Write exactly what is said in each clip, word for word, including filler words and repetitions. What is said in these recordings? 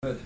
Good.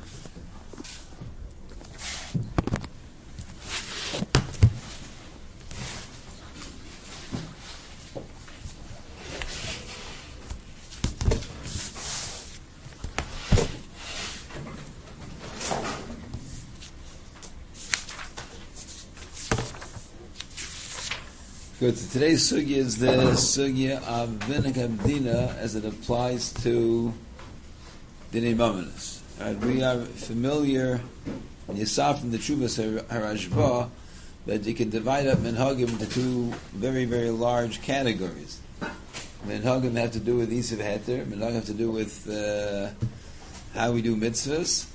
Good. So today's sugya is the sugya of Minhag Hamdina as it applies to Dinei Mamonos. Right, we are familiar, and you saw from the Chuvas Harashba that you can divide up Minhagim into two very, very large categories. Minhagim have to do with Isav Heter, Minhagim have to do with uh, how we do mitzvahs,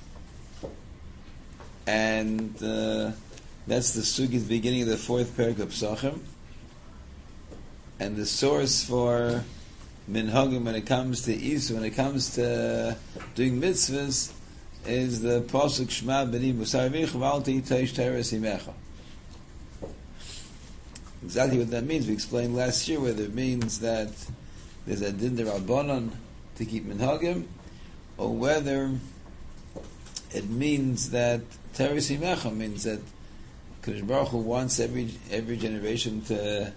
and uh, that's the sugya at the beginning of the fourth parak of Psachim. And the source for minhagim when it comes to Isa, when it comes to doing mitzvahs, is the pasuk Shema b'ni musar v'ich v'alti teish teres imecha. Exactly what that means we explained last year, whether it means that there's a din d'Rabbanan to keep minhagim, or whether it means that teres imecha means that Kadosh Baruch Hu wants every every generation to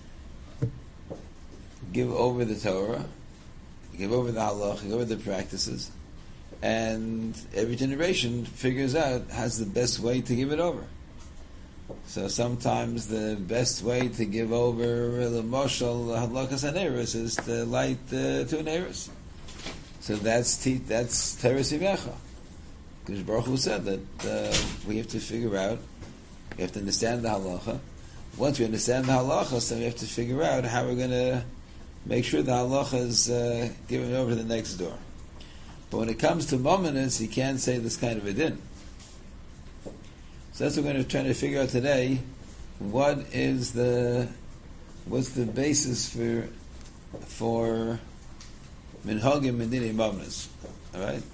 give over the Torah, give over the halach, give over the practices, and every generation figures out has the best way to give it over. So sometimes the best way to give over the moshel halakas haneris is to light uh, two neris. So that's te- that's teres imecha. Because Baruch Hu said that uh, we have to figure out, we have to understand the halacha. Once we understand the halacha, then we have to figure out how we're going to make sure the halacha is uh, given over to the next door. But when it comes to mamonos, you can't say this kind of a din. So that's what we're going to try to figure out today. What is the what's the basis for for minhagim and dinei mamonos? All right.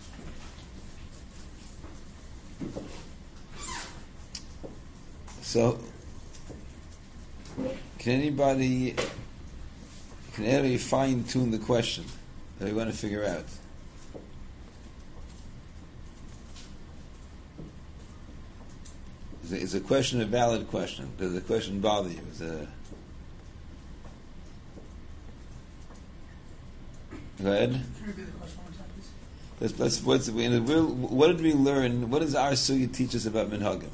So, can anybody? Can anybody fine-tune the question that we want to figure out? Is, is a question a valid question? Does the question bother you? Is a... Go ahead. Can you repeat the question one time, please? Let's, let's, what's, what did we learn? What does our sugya teach us about minhagim?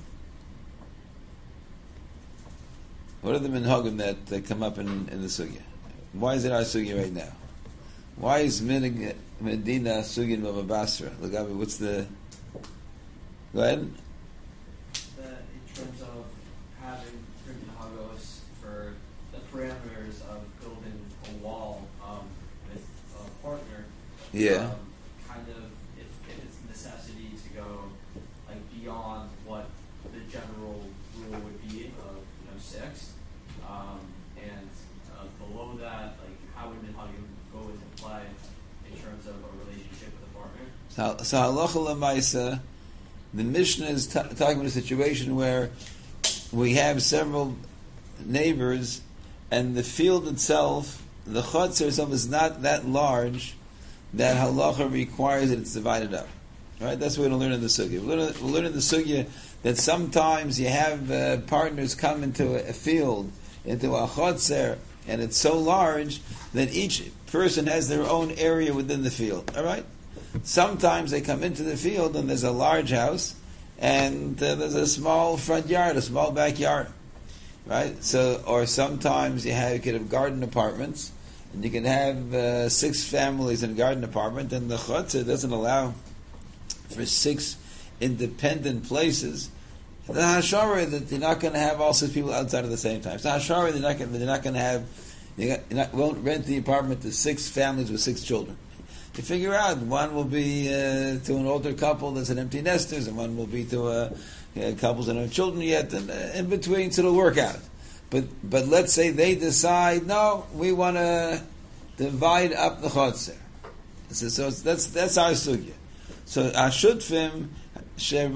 What are the minhagim that, that come up in, in the sugya? Why is it our sugya right now? Why is Minhag Medina sugya in Baba Basra? Lagabi, what's the... Go ahead. That in terms of having three minhagos for the parameters of building a wall um, with a partner, Yeah. um, kind of, if, if it's necessity to go like beyond what the general rule would be of you know six, um, and Uh, below that, like how would minhagim go into play in terms of a relationship with a partner? So, so halacha l'maisa, the Mishnah is t- talking about a situation where we have several neighbors, and the field itself, the chutzner itself, is not that large that halacha requires that it's divided up. Right? That's what we're going to learn in the sugya. We're going to learn in the sugya that sometimes you have uh, partners come into a, a field, into a chutzner, and it's so large that each person has their own area within the field. All right. Sometimes they come into the field and there's a large house, and uh, there's a small front yard, a small backyard. Right. So, or sometimes you have you could have garden apartments, and you can have uh, six families in a garden apartment, and the chutzah doesn't allow for six independent places. The hashara that you're not going to have all six people outside at the same time. So hashara they're not going they're not going to have you got, you're not, won't rent the apartment to six families with six children. You figure out one will be uh, to an older couple that's an empty nesters, and one will be to a, a couples that don't have children yet, and uh, in between, so it'll work out. But but let's say they decide no, we want to divide up the chutzner. So, so that's that's our sugya. So ashutfim. They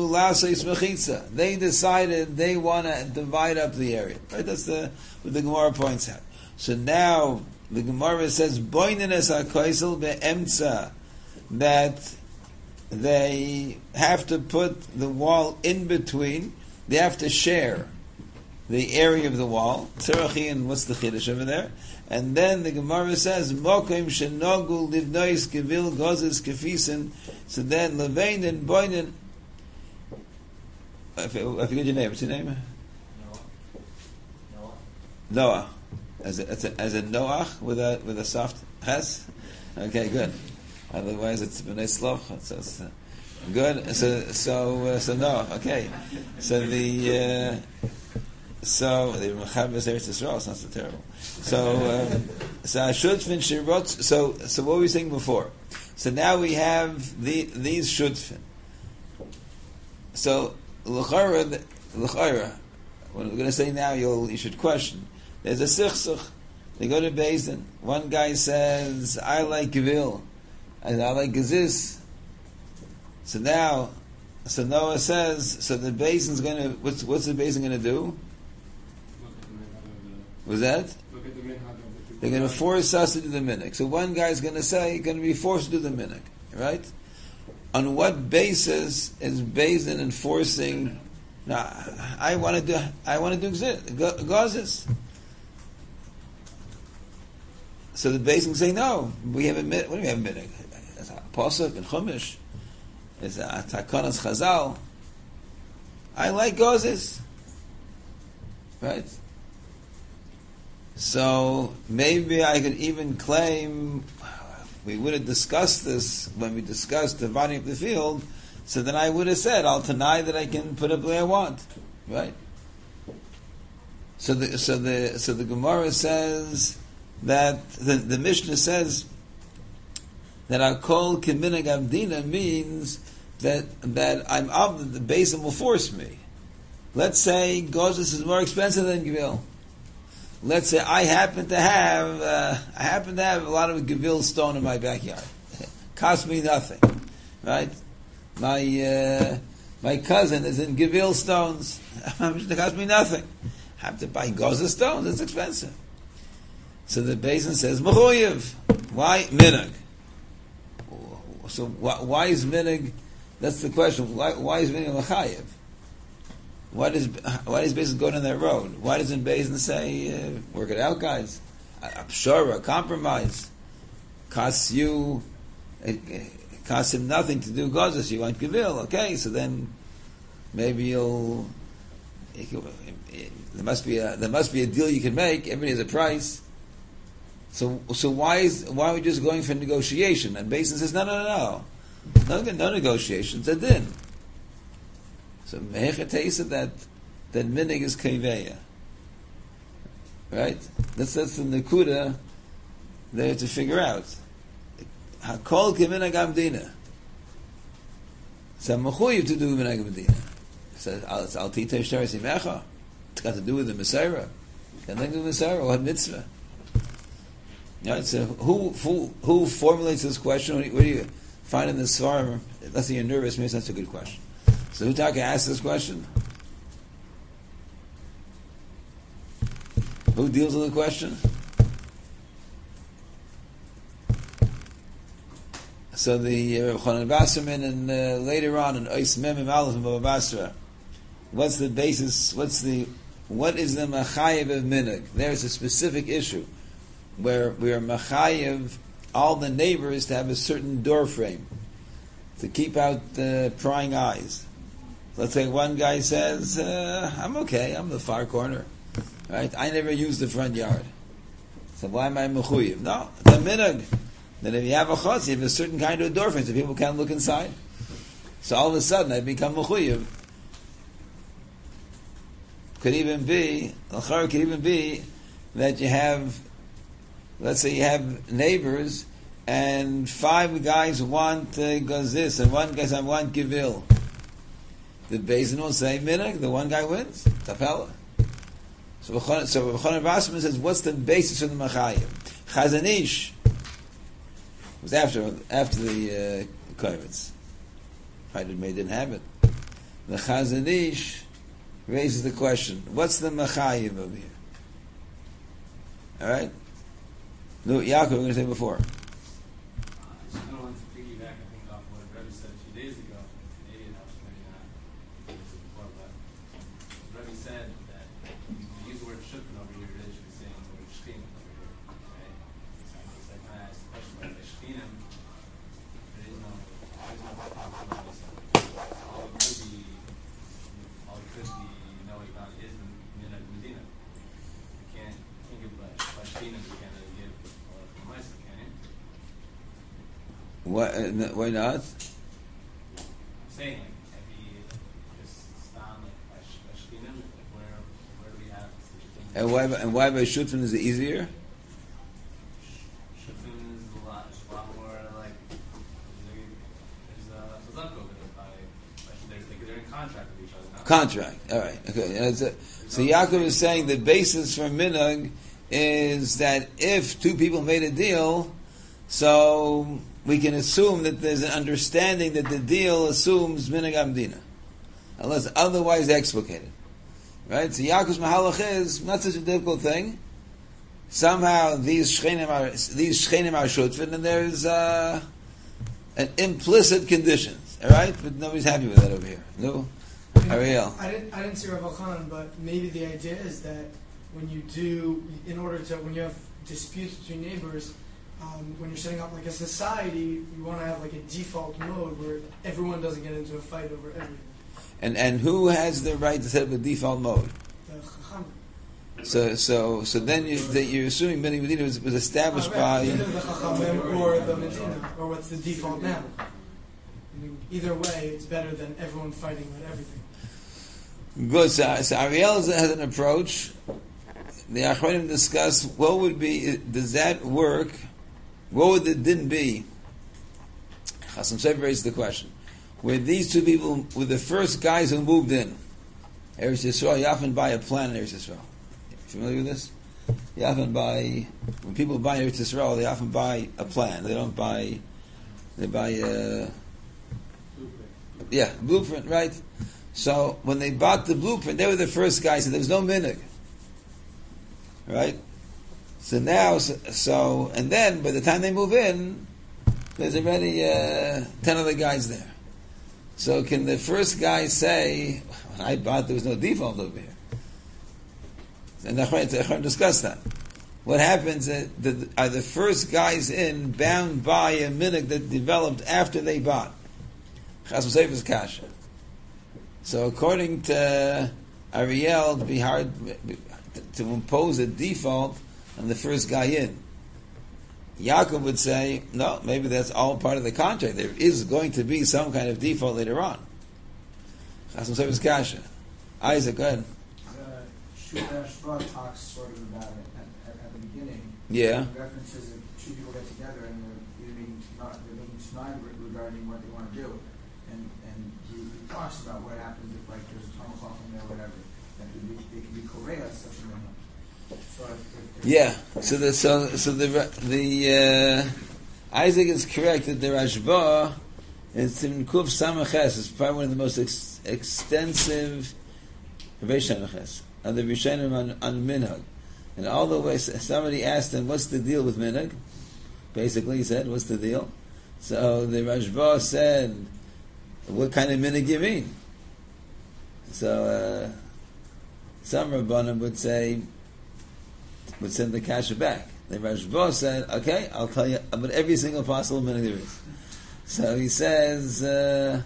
decided they want to divide up the area. Right? That's the what the Gemara points out. So now the Gemara says, "Boinenes hakoisel beemtza," that they have to put the wall in between. They have to share the area of the wall. Tzerachi, and what's the chiddush over there? And then the Gemara says, Mokim shenogu livnois gevil gozes kefisen. So then, Levain and Boinen. I forget your name. What's your name? Noah. Noah. Noah. As a, as a, as a Noach with a with a soft ches. Okay, good. Otherwise, it's b'nei sloch. So it's, uh, good. So so uh, so Noah. Okay. So the uh, so the Mechaber Eretz Yisrael. It's not so terrible. So um, so Shutfin Shirot. So so what were we saying before? So now we have the these Shutfin. So l'chara l'chara. What we're going to say now, you'll you should question. There's a sichsuch. They go to Beis Din. One guy says, "I like gevil, and I like gazis." So now, so Noah says, so the Beis Din's going to. What's what's the Beis Din going to do? Was that? They're going to force us to do the minhag. So one guy's going to say, going to be forced to do the minhag, right? On what basis is Beis Din enforcing? Now, I want to do. I want to do gazis. So the Beis Din say, no, we have a minhag. What do we have a minhag? It's a pasuk and chumash. It's a takanas chazal. I like gazis, right? So maybe I could even claim we would have discussed this when we discussed dividing up the field. So then I would have said, I'll deny that I can put up the way I want, right? So the so the so the Gemara says that the, the Mishnah says that Akol Kiminag Abdina means that that I'm of the Beis Din will force me. Let's say gozis is more expensive than gevil. Let's say I happen to have uh, I happen to have a lot of gevil stone in my backyard. Cost me nothing, right? My uh, my cousin is in gevil stones. It cost me nothing. I have to buy goza stones. It's expensive. So the Beis Din says mechuyev. Why minhag? So why, why is minhag? That's the question. Why, why is minhag mechayev? Why does why does Beis Din go down that road? Why doesn't Beis Din say, uh, work it out, guys? I'm sure a compromise costs you, it, it costs him nothing to do gozos. You want gevil, okay? So then maybe you'll. It, it, there must be a there must be a deal you can make. Everybody has a price. So so why is why are we just going for negotiation? And Beis Din says no no no no no, no negotiations. A din. So mehechatesa that that minhag is kaiveya, right? That's that's the nekuda there to figure out. Hakol keminhag amdina. So I'm mechuyev to do minhag amdina. So it's al titei shtar simecha. It's got to do with the Messiah. Got nothing to do with the Messiah. What mitzvah? Right. So who who who formulates this question? What do you, what do you find in the Svarim? Let's say you're nervous. Maybe that's a good question. So who Taka asked this question? Who deals with the question? So the Rav Chanan Wasserman and uh, later on in Ois Memim Aleph and Baba Basra. What's the basis? What's the what is the machayev of minhag? There is a specific issue where we are machayev all the neighbors to have a certain door frame to keep out the prying eyes. Let's say one guy says, uh, I'm okay, I'm the far corner. Right? I never use the front yard. So why am I mechuyev? No, it's a minhag. Then if you have a chutz, you have a certain kind of door frame so people can't look inside. So all of a sudden I become mechuyev. Could even be, could even be that you have, let's say you have neighbors and five guys want uh, gazis and one guy says I want gevil. The Beis Din will say minhag. The one guy wins. Tapela. So so Rav Chanan Wasserman says, what's the basis of the machayev? Chazon Ish was after after the uh, Kovetz. Right, it may didn't have it. The Chazon Ish raises the question: what's the machayev over here? All right. No, Yaakov, we we're going to say before. I don't want to piggyback, I think, off what Rebbe said two days all it could be, all it could be, you know, like not is Mina Medina. You can't, can't give Lashtina, you can't really give uh, Maisa, can you? Why, uh, why not? I'm saying, like, if he just stand like Lashtina, like, where, where do we have such a thing? And why? And why by Shutfin is it easier? Shifting is a lot, it's a lot more like there's a Chazak over there by, by there's like they're in contract with each other now. Contract. All right. Okay. And that's it. So Yaakov is saying the basis for minhag is that if two people made a deal, so we can assume that there's an understanding that the deal assumes minhag amdina, unless otherwise explicated. Right? So Yaakov's mahalach is not such a difficult thing. Somehow these shchenim are these shchenim are shutfin, and there's uh, an implicit conditions. All right, but nobody's happy with that over here. No, Ariel. I didn't. I didn't see Rav Elchanan, but maybe the idea is that when you do, in order to, when you have disputes between neighbors, um, when you're setting up like a society, you want to have like a default mode where everyone doesn't get into a fight over everything. And and who has the right to set up a default mode? The Chacham. So so so then you, that you're assuming Bnei Medina was, was established Oh, right. by. Either the Chachamim or the Medina, or what's the default now. I mean, either way, it's better than everyone fighting about everything. Good. So, so Ariel has an approach. The Achronim discuss what would be. Does that work? What would it didn't be? Chasam Sofer raised the question: where these two people were the first guys who moved in, Eretz Yisrael, you often buy a plan in Eretz Yisrael. Familiar with this? You often buy, when people buy Eretz Yisrael, they often buy a plan. They don't buy, they buy a, yeah, blueprint, right? So when they bought the blueprint, they were the first guys, and there was no minhag, right? So now, so, so, and then by the time they move in, there's already uh, ten other guys there. So can the first guy say, when I bought, there was no default over here? And Nachman discussed that. What happens is that are the first guys in bound by a minhag that developed after they bought? Chasam Sofer's kasha. So according to Ariel, it'd be hard to impose a default on the first guy in. Yaakov would say, no, maybe that's all part of the contract. There is going to be some kind of default later on. Chasam Sofer's kasha. Isaac, go ahead. Shuvah Shva talks sort of about it at, at, at the beginning. Yeah. It references that two people get together and they're meeting not they're meeting tonight regarding what they want to do, and and he, he talks about what happens if like there's a tomahawk in there or whatever. That could be they could be korea such a minhag. So if, if, Yeah. So the so so the the uh, Isaac is correct that the Rashba is in Kuf Samaches is probably one of the most ex- extensive Reish Samaches. And the Rishonim on, on minhag, and all the way somebody asked him, "What's the deal with minhag?" Basically, he said, "What's the deal?" So the Rashba said, "What kind of minhag you mean?" So uh, some Rabbanim would say, would send the kasha back. The Rashba said, "Okay, I'll tell you about every single possible minhag there is." So he says uh,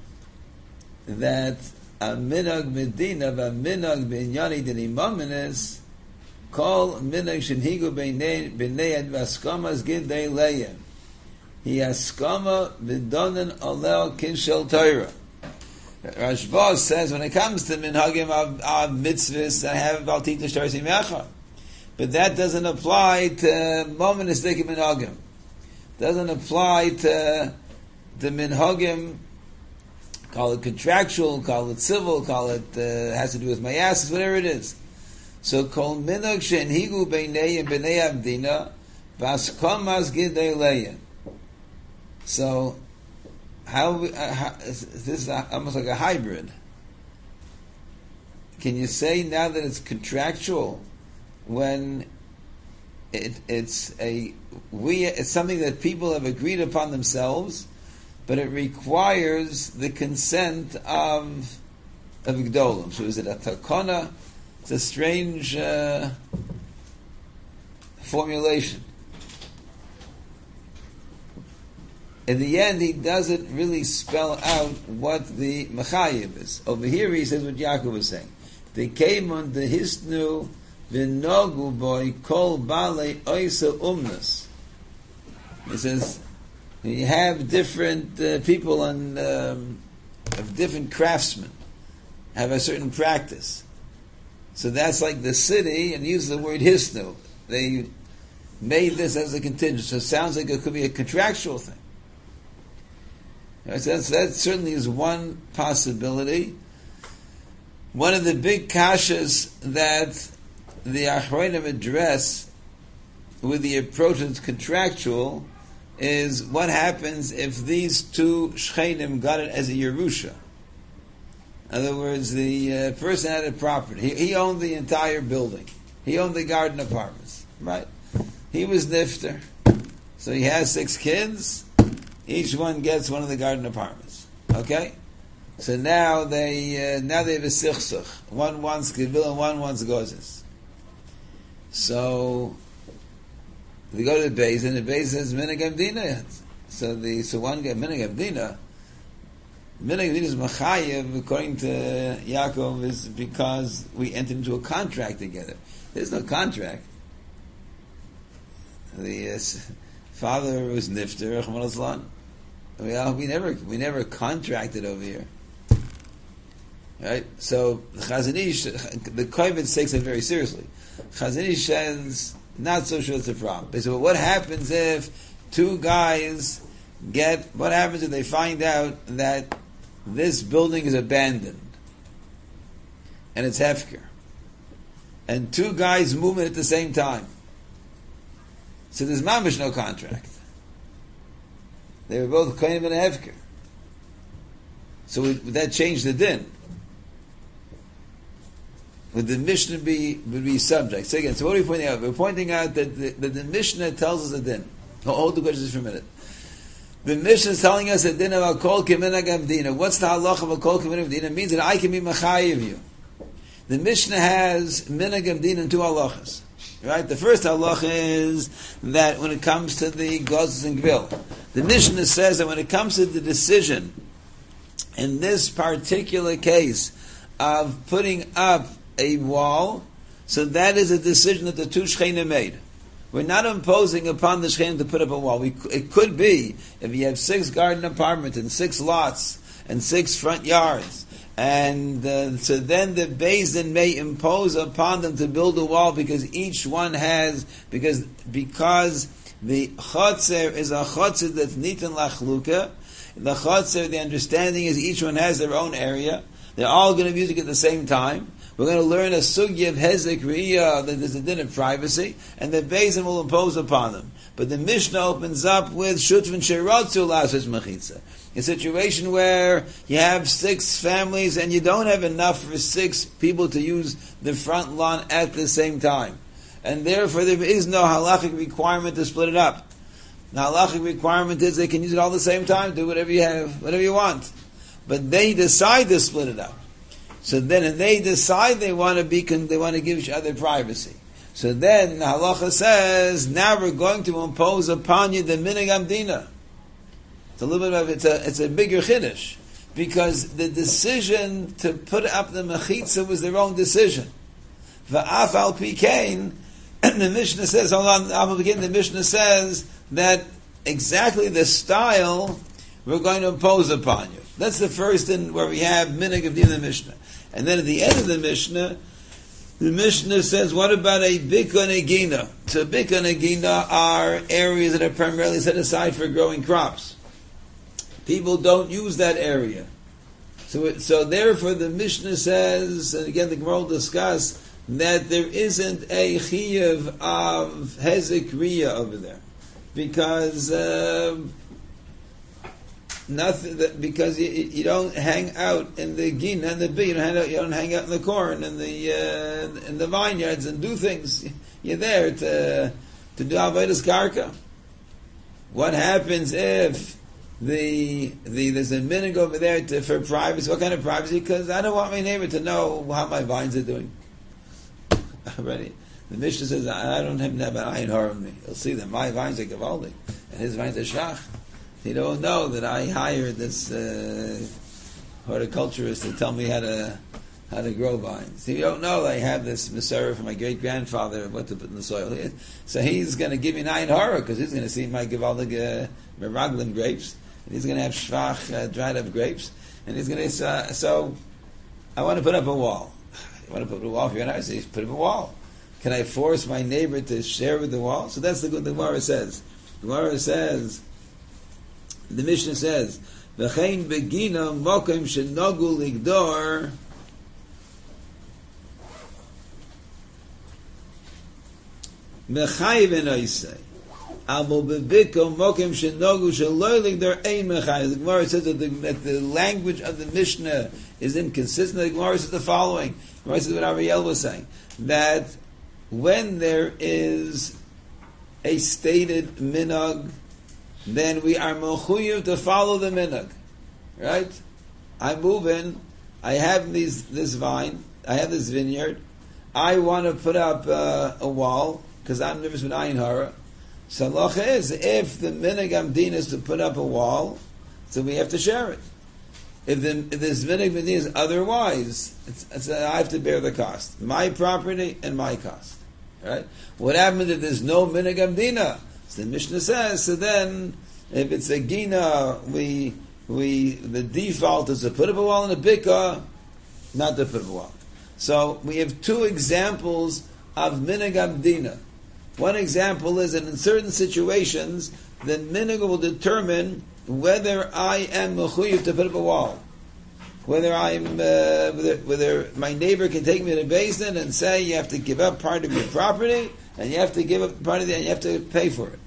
that. A minhag medina, a minhag b'inyani d'imamenes, kol minhag shenhigu b'nei b'nei v'askamas gidei leya. He askama v'donen alel kinshel Torah. Rashba says when it comes to minhagim of, of mitzvahs, I have baltit l'shtar simecha, but that doesn't apply to momenes dikim minhagim. Doesn't apply to the minhagim. Call it contractual, call it civil, call it uh, has to do with mayasses, whatever it is. So kol minhag shenhigu beinei and beinei avdina vaskamas gidei leyin. So how, uh, how this is almost like a hybrid. Can you say now that it's contractual when it, it's a we it's something that people have agreed upon themselves? But it requires the consent of of Gdolim. So is it a takana? It's a strange uh, formulation. in the end, he doesn't really spell out what the Mechayiv is. Over here, he says what Yaakov was saying. They came on the Hisnu v'nogu boy kol balei oisa umnus. He says, you have different uh, people on, um, of different craftsmen, have a certain practice. So that's like the city, and use the word Hisnu. They made this as a contingent, so it sounds like it could be a contractual thing. Right, so that's, that certainly is one possibility. One of the big kashas that the Achronim address with the approach that's contractual is what happens if these two shchenim got it as a Yerusha. In other words, the uh, person had a property. He, he owned the entire building. He owned the garden apartments, right? He was nifter. So he has six kids. Each one gets one of the garden apartments. Okay? So now they uh, now they have a sichsuch. One wants Gevil and one wants Gozes. So they go to the base, and the base says Minhag Dina. So the so one get Minhag Dina. Minhag Dina is Machayev, according to Yaakov, is because we entered into a contract together. There's no contract. The uh, father was nifter, Rachman al-Zlan. We, uh, we never we never contracted over here. Right? So the Chazon Ish, the Kovetz takes it very seriously. Chazon Ish says, not so sure it's a problem. They say, well, what happens if two guys get, what happens if they find out that this building is abandoned and it's Hefker, and two guys move in at the same time? So there's mamish no contract. They were both kohen and hefker. So would, would that change the din? Would the Mishnah be would be subject? So again, so what are we pointing out? We're pointing out that the, that the Mishnah tells us a din. Oh, hold the question just for a minute. The Mishnah is telling us a din about kol keminag avdina. What's the halacha of a kol keminag avdina? It means that I can be machayiv you. The Mishnah has minag avdina in two halachas. Right? The first halacha is that when it comes to the gozes and gvil, the Mishnah says that when it comes to the decision in this particular case of putting up a wall, so that is a decision that the two shchenim made. We're not imposing upon the shchenim to put up a wall. We, it could be, if you have six garden apartments and six lots and six front yards, and uh, so then the Beis Din may impose upon them to build a wall because each one has, because because the chotzer is a chotzer that's nitan lachluka. The chotzer, the understanding is each one has their own area. They're all going to music at the same time. We're going to learn a sugya of hezek riyah, that there's a din of privacy, and the Beis Din will impose upon them. But the Mishnah opens up with shutvan sheratzu lasos mechitza, a situation where you have six families and you don't have enough for six people to use the front lawn at the same time, and therefore there is no halachic requirement to split it up. The halachic requirement is they can use it all at the same time, do whatever you have, whatever you want. But they decide to split it up. So then, if they decide they want to be, they want to give each other privacy. So then, the halacha says, now we're going to impose upon you the minhag amdina. It's a little bit of, it's a, it's a bigger chiddush. Because the decision to put up the mechitza was their own decision. V'af al pikein, and the Mishnah says, hold on, al pikein, the Mishnah says that exactly the style we're going to impose upon you. That's the first in where we have minhag of the Mishnah. And then at the end of the Mishnah, the Mishnah says, what about a bika negina? So bika negina are areas that are primarily set aside for growing crops. People don't use that area. So it, so therefore the Mishnah says, and again the Gemara will discuss, that there isn't a chiyuv of hezek riyah over there. Because... Um, Nothing that, because you, you don't hang out in the gina and the bee, you don't hang out, you don't hang out in the corn and the uh, in the vineyards and do things. You're there to to do avodas karka. What happens if the the there's a minhag over there to, for privacy? What kind of privacy? Because I don't want my neighbor to know how my vines are doing. Already, the Mishnah says I don't have an ayin hara on me. You'll see that my vines are gavaldik and his vines are shach. He don't know that I hired this uh, horticulturist to tell me how to how to grow vines. He don't know that I have this Masorah from my great grandfather what to put in the soil. So he's going to give me an ayin hara because he's going to see my Givaldig uh, Meraglim grapes, and he's going to have shvach uh, dried up grapes, and he's going to. Uh, so I want to put up a wall. You want to put up a wall? If you're not, say put up a wall. Can I force my neighbor to share with the wall? So that's the good the Gemara says. The Gemara says. The Mishnah says, "V'chein begina mokim shenogu ligdor." Mechayiv enoisei. Amo bebiko mokim shenogu sheloi ligdor ein mechayiv. The Gemara says that the, that the language of the Mishnah is inconsistent. The Gemara says the following. The Gemara says what Ariel was saying, that when there is a stated minhag, then we are mechuyev to follow the minhag, right? I move in, I have these, this vine, I have this vineyard, I want to put up uh, a wall, because I'm nervous with ayin hara. So halacha is, if the minhag amdin is to put up a wall, so we have to share it. If, the, if this minhag amdin is otherwise, it's, it's, uh, I have to bear the cost. My property and my cost. Right? What happens if there's no minhag amdina? So the Mishnah says, so then, if it's a gina, we, we, the default is to put up a wall and a bika, not to put up a wall. So, we have two examples of minhag amdina. One example is that in certain situations, the minhag will determine whether I am mechuyev to put up a wall. Whether I'm, uh, whether, whether my neighbor can take me to the basin and say, you have to give up part of your property, and you have to give up part of it, and you have to pay for it.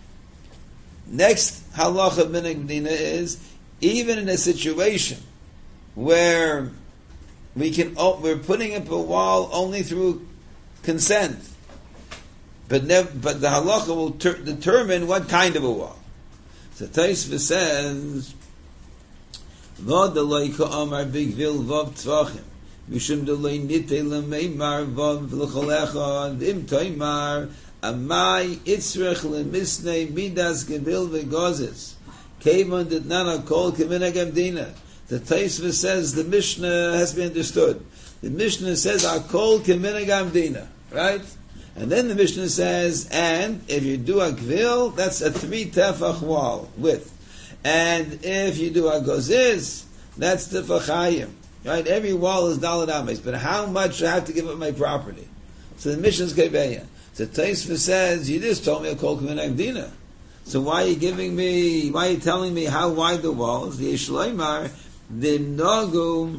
Next halacha of minhag amdina is, even in a situation where we can, we're putting up a wall only through consent, but never, but the halacha will ter- determine what kind of a wall. So Taisva says, "Vod aloi ka'amar bigvil vav tzvachim, mishum deloi nitei lemeimar vav l'cholecha im toimar amai itzrech lemisnei midas gevil v'gozes kevon dat nana kol keminhag amdina." The Taisva says the Mishnah has been understood. The Mishnah says akol keminhag amdina, right? And then the Mishnah says, and if you do a gvil, that's a three tefach wall width. And if you do a goziz, that's the fachayim. Right? Every wall is daled ames. But how much do I have to give up my property? So the Mishnah's keveya. So Taisva says, you just told me a kol keminhag amdina. So why are you giving me, why are you telling me how wide the wall is? The Yeshloimar, the Nagu,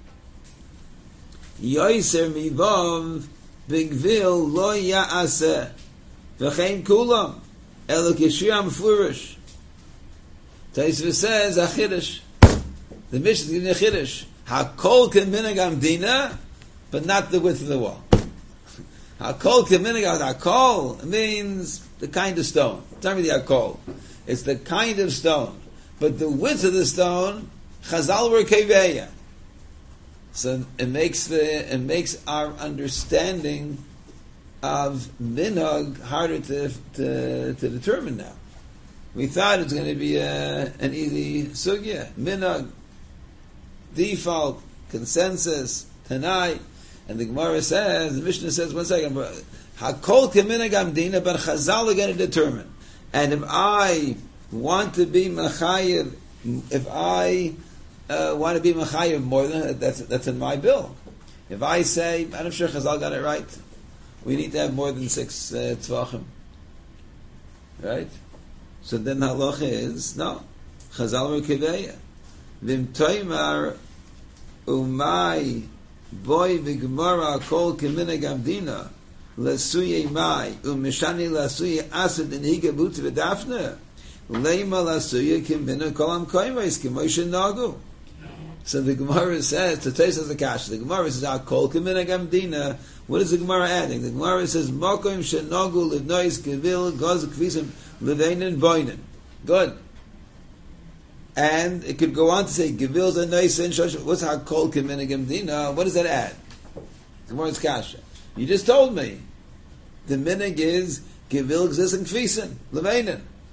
Yoiser Mivav, Bigvil, Lo Ya'aseh, V'chein Kulam, Elo Kishiyam Furish. Taisva says, a Chiddush. The Mishnah is giving a Chiddush. HaKol Keminhag amdina, but not the width of the wall. HaKol Keminhag, HaKol means the kind of stone. It's not really HaKol. It's the kind of stone. But the width of the stone, Chazal were Keveya. So it makes the it makes our understanding of minhag harder to, to to determine now. We thought it was going to be a, an easy sugya. Minhag, default, consensus, tanai, and the Gemara says, the Mishnah says, one second, hakol keminhag amdina, but Chazal are going to determine. And if I want to be machayev, if I Uh, want to be mechayev more than that, that's that's in my bill. If I say, I'm sure Chazal got it right, we need to have more than six uh, tzvachim, right? So then halacha is no. Chazal were keveya. Vim toimar umay boy v'gemara kol keminhag amdina lasuye mai umishani lasuye asad in higa butz v'dafne leima lasuye keminhag kolam koimais k'moshe nagu. So the Gemara says, to taste the kash, the Gemara says, Akol keminhag amdina. What is the Gemara adding? The Gemara says, Mokom shenogu livnois kevil goz kvisim liveinin boinin. Good. And it could go on to say, Gevil zanois and shosh. What's Akol keminhag amdina? What does that add? The Gemara's kasha. You just told me. The minhag is Gevil gzis and kvisim liveinin.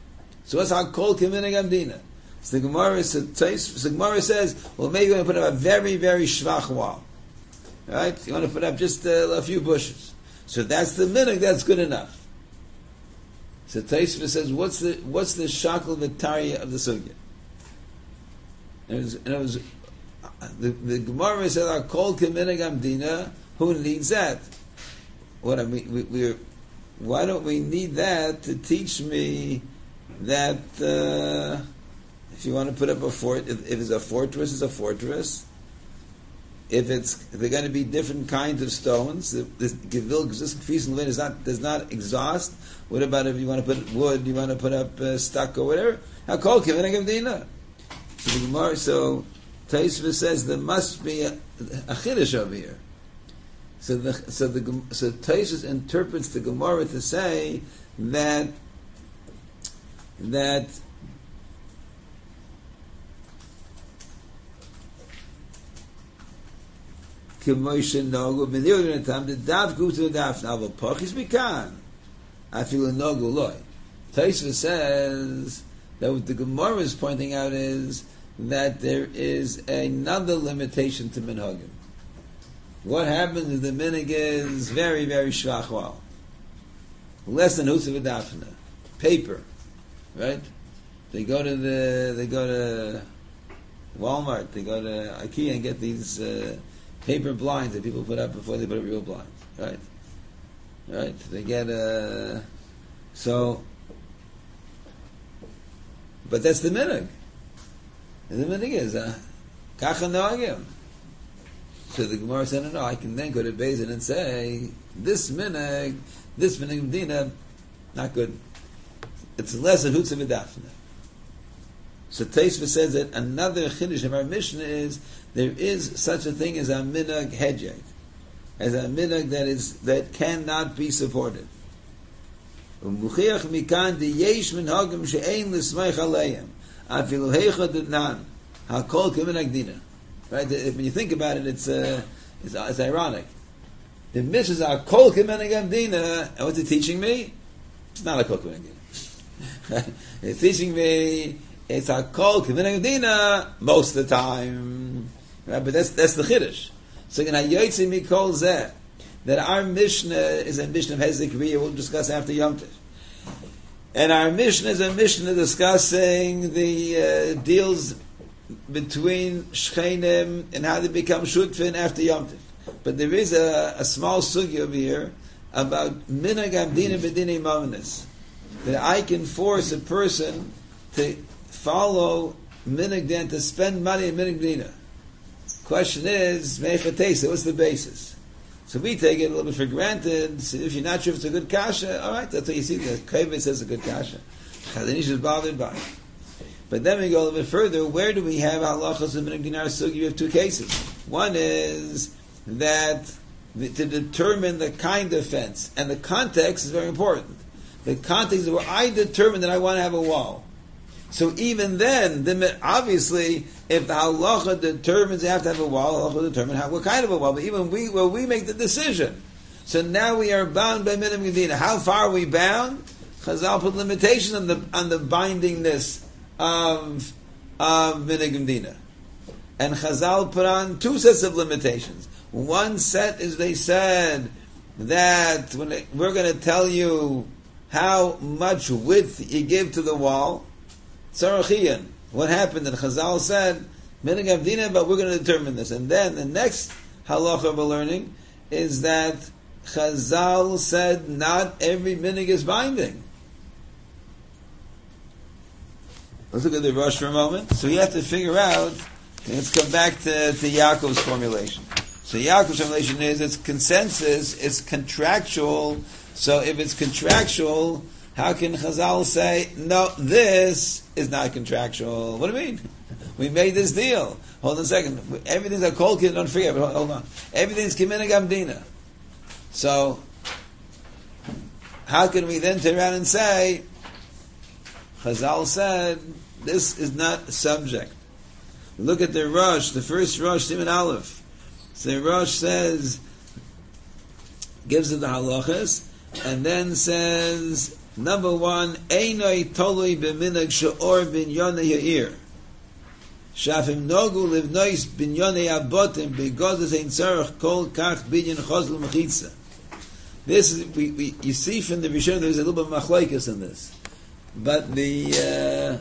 So what's Hakol K'Minhag Hamdina? So the Gemara, so the Gemara says, well, maybe you want to put up a very, very shvach wall. Right? You want to put up just a, a few bushes. So that's the minhag, that's good enough. So Taisva says, what's the what's the shakal v'tarya of the sugya? And it was, and it was the, the Gemara said, Hakol K'Minhag Hamdina, who needs that? What I mean, we, we're, why don't we need that to teach me that uh, if you want to put up a fort, if, if it's a fortress, it's a fortress. If it's if they're going to be different kinds of stones, this gevil is not does not exhaust. What about if you want to put wood? You want to put up uh, stucco, whatever? Hakol K'Minhag Hamdina. So the Gemara, so Taisva says there must be a, a chiddush over here. So the so the so Taisva interprets the Gemara to say that that K'moshe Nogu b'nirud the dav gu to the daf now v'pochis mikan I feel a Nogu loy. Taisva says that what the Gemara is pointing out is that there is another limitation to minhagim. What happens if the minhag is very, very shvach wal? Less than husav dafna. Paper. Right? They go to the they go to Walmart, they go to IKEA and get these uh, paper blinds that people put up before they put up real blinds. Right? Right? They get a uh, so but that's the minhag. And the minhag is kacha noagim. So the Gemara said, no, no, I can then go to Beis and say, this minhag, this minhag Medina, not good. It's less than Hutzav Dafna. So Taisva says that another chiddush of our Mishnah is, there is such a thing as a minhag hedjed, as a minhag that is, that cannot be supported. Umuchiach mikan di yesh minhagim she'ein l'smeich aleim, afilu heicha d'nan, hakol k'minhag dina. Right? When you think about it, it's uh, it's, it's ironic. The Mishnahs are kol k'minhag hamdina, and what's it teaching me? It's not a kol k'minhag hamdina. It's teaching me it's a kol k'minhag hamdina most of the time. Right? But that's that's the chiddush. So in hayotzi mikol zeh, that our Mishnah is a Mishnah of Hezek Riyah, we'll discuss after Yom Tov. And our Mishnah is a Mishnah discussing the uh, deals between Shchenim and how they become Shutfin after Yom Tov. But there is a, a small sugi over here about Minhag Hamdina B'dinei Mamonos, that I can force a person to follow Minhag Din, to spend money in Minhag Dina. Question is, Meichatesa, what's the basis? So we take it a little bit for granted. So if you're not sure if it's a good kasha, all right, that's what you see. The Kaveh says a good kasha. Chazanish is bothered by it. But then we go a little bit further. Where do we have halachas of minhag dinar sugi? We have two cases. One is that to determine the kind of fence, and the context is very important. The context is where I determine that I want to have a wall. So even then, the, obviously, if the halacha determines you have to have a wall, the halacha determines how, what kind of a wall. But even we, well, we make the decision. So now we are bound by minhag dina. How far are we bound? Chazal put limitation on the on the bindingness of of minhag dina, and Chazal put on two sets of limitations. One set is they said that when it, we're going to tell you how much width you give to the wall. Tzarachiyan. What happened? And Chazal said minhag dina, but we're going to determine this. And then the next halacha we're learning is that Chazal said not every minhag is binding. Let's look at the Rosh for a moment. So you have to figure out, let's come back to, to Yaakov's formulation. So Yaakov's formulation is, it's consensus, it's contractual. So if it's contractual, how can Chazal say, no, this is not contractual? What do you mean? We made this deal. Hold on a second. Everything's a kol kid, don't forget, but hold on. Everything's k'minhag hamdina. So, how can we then turn around and say, Chazal said, this is not subject. Look at the Rosh, the first Rosh, Siman Aleph. So the Rosh says, gives it the halachas, and then says, Number one, Einoi Toloi B'minag She'or Binyonei Ya'ir. Shafim Nogu Livnois Binyonei Abotim B'gozes Ein Tzarech Kol Kach Binyan Chosl Mechitza. This is, we, we, you see from the Rishon, there's a little bit of machlokes in this. But the, uh,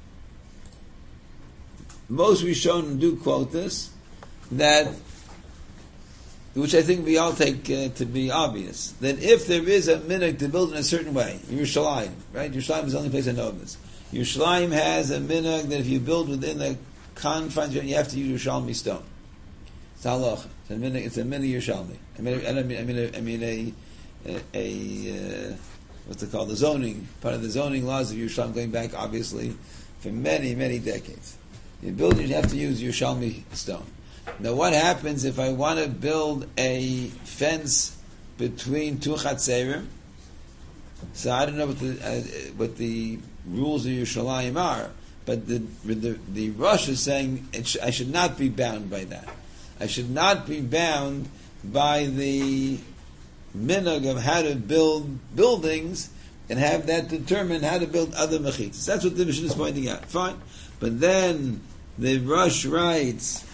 most Rishonim do quote this, that, which I think we all take uh, to be obvious, that if there is a minhag to build in a certain way, Yerushalayim, right? Yerushalayim is the only place I know of this. Yerushalayim has a minhag that if you build within the confines, you have to use Yerushalmi stone. It's halacha. It's a minhag, it's a minhag Yerushalmi. I mean, I mean, I mean, a, I mean a, a, a uh, what's it called? The zoning, part of the zoning laws of Yerushalayim going back, obviously, for many, many decades. You build, you have to use Yerushalmi stone. Now, what happens if I want to build a fence between two chatzerim? So I don't know what the uh, what the rules of Yerushalayim are, but the the, the Rosh is saying it sh- I should not be bound by that. I should not be bound by the minhag of how to build buildings and have that determine how to build other mechitzas. That's what the Mishnah is pointing out. Fine, but then the Rosh writes.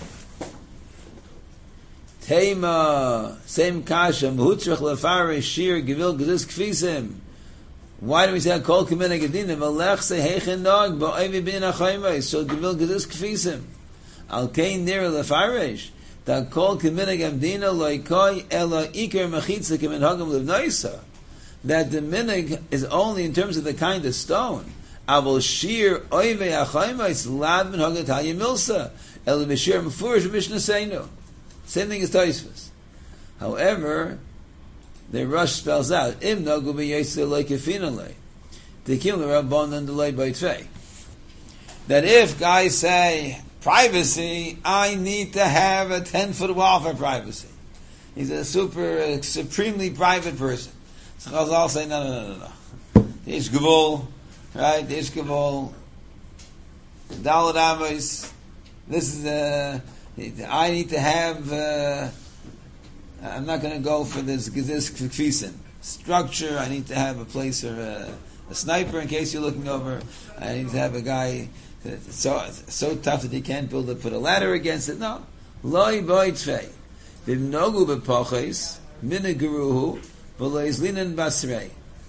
Tema, same kasha, Mehutzrach lefarish shir gevil gezis kfisim. Why do we say kol k'min agadinim? Alech se heichen nog ba'ovi bin achaymai. So gevil gezis kfisim. Al kein nir lefarish. Da kol k'min agadina loikoi ela iker mechitza k'min hagam livnoisa. That the minig is only in terms of the kind of stone. Avol shir oive achaymai lad min hagat hayim milsa. El v'shir mefurish mishnah seinu. Same thing as Tosfos. However, the Rosh spells out im nagu b'yoseh lo kefinale tekim l'rabbanan delay b'yitfei. That if guys say privacy, I need to have a ten foot wall for privacy. He's a super, uh, supremely private person. So Chazal say no, no, no, no, no. There's gevul, right? There's gevul. Daled Amos. This is a. I need to have. Uh, I'm not going to go for this this kfisin structure. I need to have a place for a, a sniper in case you're looking over. I need to have a guy that's so so tough that he can't build it. Put a ladder against it. No, loy boy tvei. V'nogu b'poches minaguruhu v'loizlinen basrei.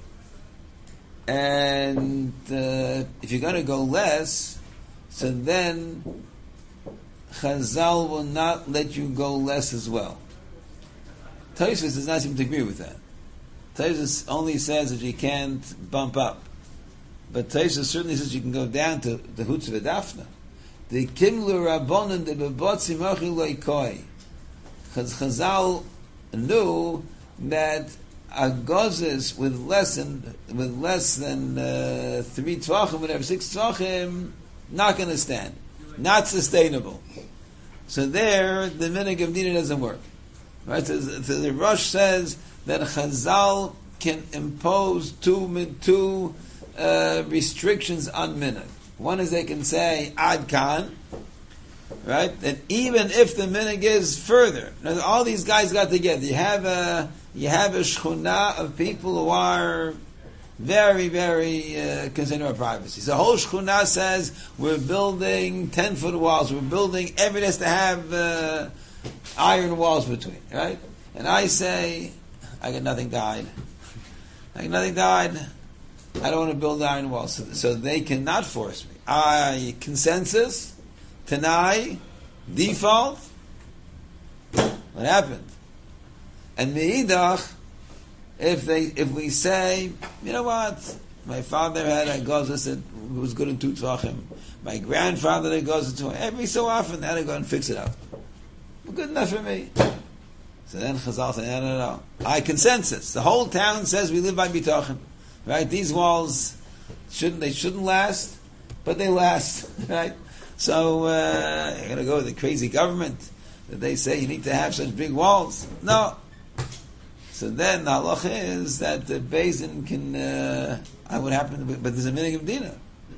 And uh, if you're going to go less, so then Chazal will not let you go less as well. Tosfos does not seem to agree with that. Tosfos only says that you can't bump up. But Tosfos certainly says you can go down to the Hutz of Dafna. The Kimlu Rabbonon de Bebotzi Mochi Loikoi. Chazal knew that agozes with less than with less than uh, three tvachim, whatever, six tvachim, not going to stand, not sustainable. So there, the minhag of Dina doesn't work. Right? So, so the Rosh says that Chazal can impose two two uh, restrictions on minhag. One is they can say ad kan, right? That even if the minhag is further, now all these guys got together. You have a you have a shchuna of people who are very, very uh, concerned about privacy. So the whole shchuna says we're building ten foot walls. We're building everything has to have uh, iron walls between, right? And I say, I got nothing to hide. I got nothing to hide. I don't want to build iron walls, so, so they cannot force me. I consensus, Tanai, default. What happened? And meidach, if they, if we say, you know what, my father had a gozes that was good in two tvachim. My grandfather had a gozes two. Every so often, I had to go and fix it up. Good enough for me. So then Chazal said, no, no, no. I consensus. The whole town says we live by bitachon. Right? These walls shouldn't they shouldn't last, but they last. Right? So uh, you're gonna go with the crazy government that they say you need to have such big walls. No. So then the halacha is that the basin can. Uh, I would happen, to, but there's a minhag of Dina.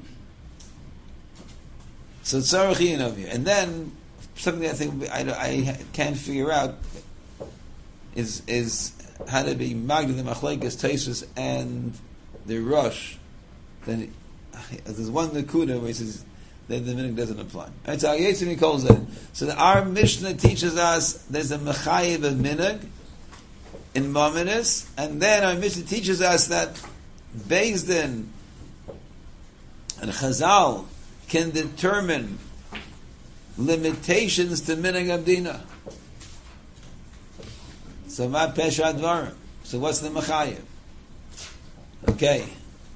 So tzarachin over here, and then something I think I, I can't figure out is is how to be magid the machlekes Tosfos and the rush, then there's one Nakuda where he says that the minhag doesn't apply. Right, so Yetzim calls it. So the, our Mishnah teaches us there's a mechayev of minhag in Mominus, and then our Mishnah teaches us that Beis Din and Chazal can determine limitations to minhag Abdina. So ma pesha dvarim. So what's the mechayev? Okay.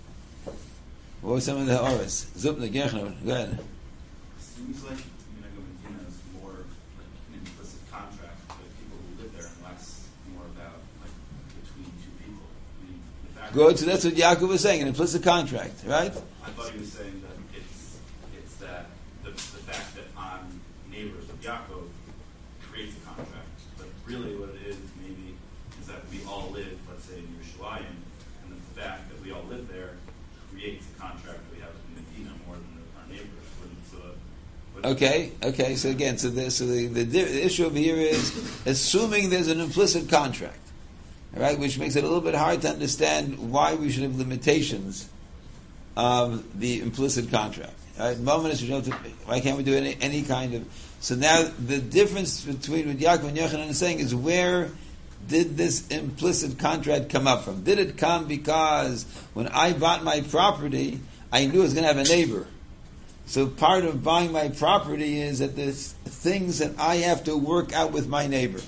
What was some of the horrors? Zupnik, Yechner, go ahead. Seems like minhag Medina is more like an implicit contract with people who live there, and less more about like between two people. I mean, the fact Good. So that's what Yaakov was saying, an implicit contract, right? I thought he was saying that it's it's that the, the fact that I'm neighbors with Yaakov creates a contract, but really what it is maybe is that we all live, let's say, in Yerushalayim, and the fact that we all live there creates a contract that we have in Medina more than our neighbors. Wouldn't, so, wouldn't Okay, okay. So again, so the so the, the, the issue over here is assuming there's an implicit contract, all right, which makes it a little bit hard to understand why we should have limitations of the implicit contract. All right, moment is why can't we do any any kind of? So now the difference between what Yaakov and Yochanan are saying is where did this implicit contract come up from? Did it come because when I bought my property, I knew I was going to have a neighbor? So part of buying my property is that there's things that I have to work out with my neighbor,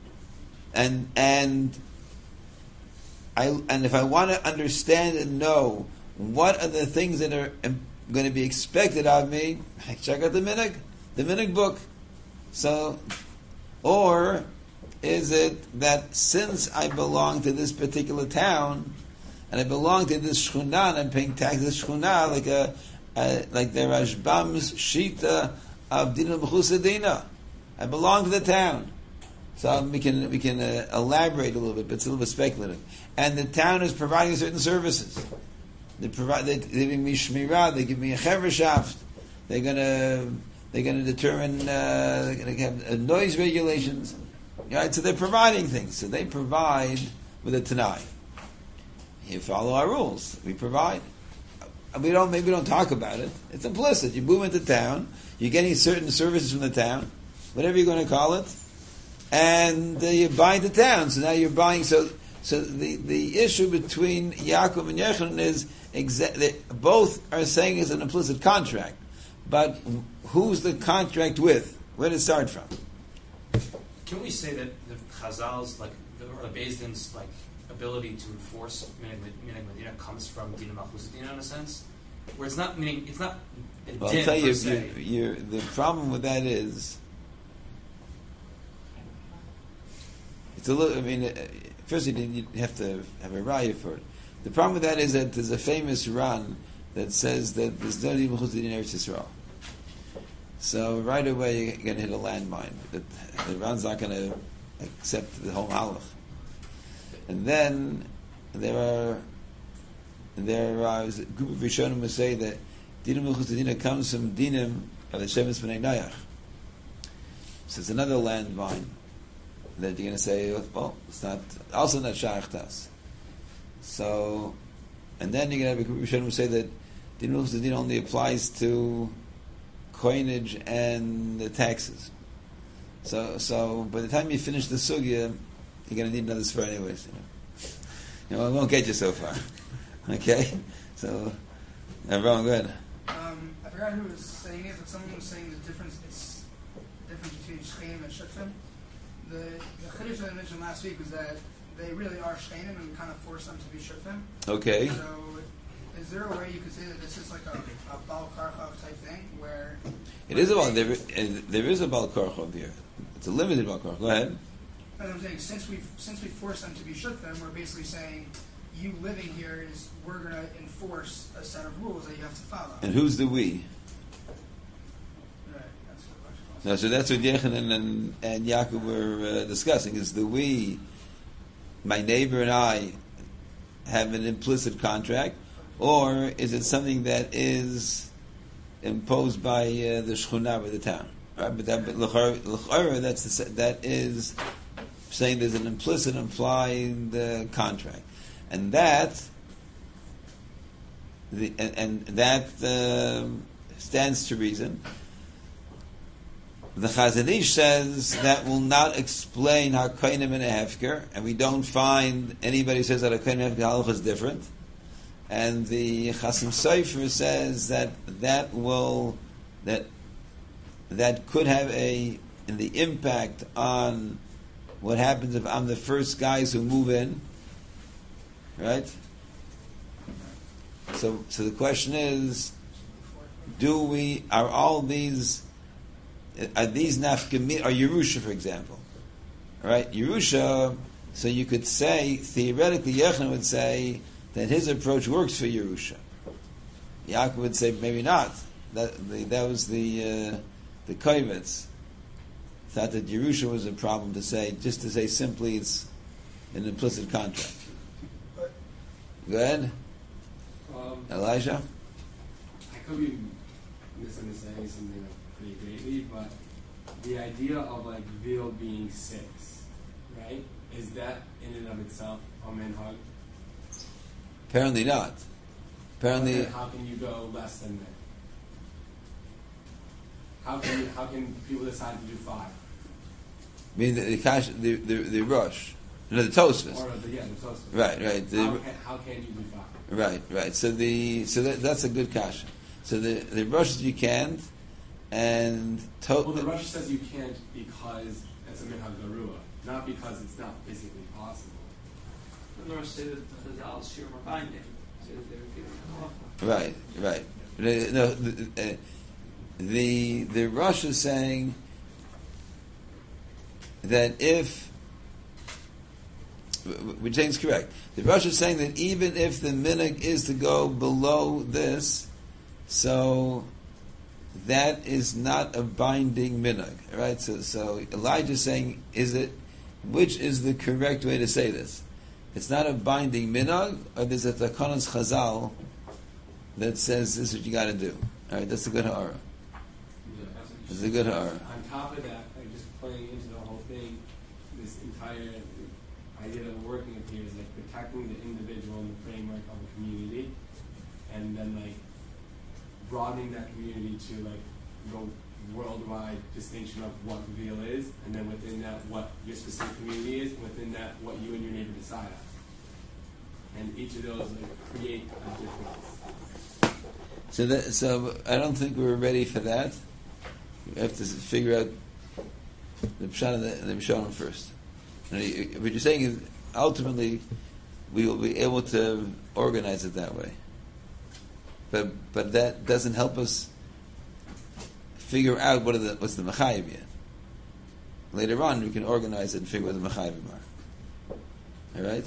and and I and if I want to understand and know what are the things that are going to be expected of me, I check out the minhag, the minhag book. So, or is it that since I belong to this particular town and I belong to this shchuna and I'm paying tax to this shchuna like a uh, like the Rashbam's shita of Dina B'chusa Dina, I belong to the town. So we can we can uh, elaborate a little bit, but it's a little bit speculative. And the town is providing certain services. They provide. They, they give me shmirah. They give me a chevershaft. They're gonna. They're gonna determine. Uh, they're gonna have uh, noise regulations. Right. So they're providing things. So they provide with a tanai. You follow our rules. We provide. We don't. Maybe we don't talk about it. It's implicit. You move into town. You're getting certain services from the town, whatever you're going to call it, and uh, you're buying the town. So now you're buying. So. So the, the issue between Yaakov and Yochanan is exa- they both are saying it's an implicit contract, but who's the contract with? Where did it start from? Can we say that the Chazal's like the, or the Beis Din's like ability to enforce minhag Medina comes from Dina Malchus Dina in a sense, where it's not meaning it's not. A Well, din I'll tell you, per se. you, you, the problem with that is it's a little. I mean. Uh, First, you didn't you have to have a raya for it. The problem with that is that there's a famous Ran that says that there's no Dina B'chusa Dina in Eretz Yisrael. So right away you're going to hit a landmine. That the Ran's not going to accept the whole halach. And then there are there are a group of Rishonim who say that Dina B'chusa Dina comes from Dinim of the Shemes B'nai Noach. So it's another landmine. That you're going to say, well, it's not, also not shaykh to us. So, and then you're going to have a group of Rishonim who say that Din B'chusa Dina only applies to coinage and the taxes. So, so by the time you finish the sugya, you're going to need another svar anyways. You know, you know, it won't get you so far. Okay, so everyone, go ahead. Um, I forgot who was saying it, but someone was saying the difference. It's the difference between shchenim and shutfim. The the chiddush that I mentioned last week was that they really are shchenim and we kind of force them to be shutfim. Okay. So, is there a way you could say that this is like a, a Baal Karchov type thing where It is a Baal, there, there is a Baal Karchov here. It's a limited Baal Karchov. Go ahead. But I'm saying since we since we force them to be shutfim, we're basically saying you living here is we're going to enforce a set of rules that you have to follow. And who's the we? Right, that's the question. No, so that's what Yechanan and, and Yaakov were uh, discussing. Is the we, my neighbor and I, have an implicit contract, or is it something that is imposed by uh, the shchuna, by the town? Right? But that, but l'chara, that's the, that is saying there's an implicit implied uh, contract, and that the, and, and that um, stands to reason. The Chazon Ish says that will not explain Hakoinim and a Hefker, and we don't find anybody who says that Hakoinim and Hefker halacha is different. And the Chasim Sofer says that that will that that could have a in the impact on what happens if I'm the first guys who move in, right? So, so the question is, do we are all these are these nafkamim or Yerusha, for example, all right? Yerusha. So you could say theoretically, Yochanan would say that his approach works for Yerusha. Yaakov would say maybe not. That the, that was the uh, the Kovetz thought that Yerusha was a problem to say, just to say simply it's an implicit contract. Go ahead, Um, Elijah. I could be misunderstanding something pretty greatly, but the idea of like veil being six, right? Is that in and of itself a minhag? Apparently not. Apparently, Then how can you go less than that? How can you, how can people decide to do five? I mean the the kash, the, the, the rush, no, the Tosfos. Or the yeah, the Tosfos. Right, right. The, How can, how can you do five? Right, right. So the so that, that's a good kasha. So the the rushes you can't, and to, Well, the Rosh says you can't because it's a minhag garua, not because it's not physically possible. The North say that the Chazal is shiur binding. Say that they're giving halacha. right, right. The, no, the, uh, the the rush is saying that if which is correct, the rush is saying that even if the minhag is to go below this, so that is not a binding minhag, right? So, so Elijah is saying, is it, which is the correct way to say this? It's not a binding minhag, or there's a Takanas Chazal that says this is what you got to do. All right, that's a good ha'ara. That's a good ha'ara. On top of that, like just playing into the whole thing, this entire idea that we're working with here is like protecting the individual in the framework of a community, and then like broadening that community to like go worldwide distinction of what veil is, and then within that what your specific community is, within that what you and your neighbor decide on. And each of those like create a difference. So, that, so I don't think we're ready for that. We have to figure out the pshat and the, the Mishalim first. Now, you, what you're saying is ultimately we will be able to organize it that way, but but that doesn't help us figure out what are the what's the mechayim yet. Later on, we can organize it and figure what the mechayim are. All right.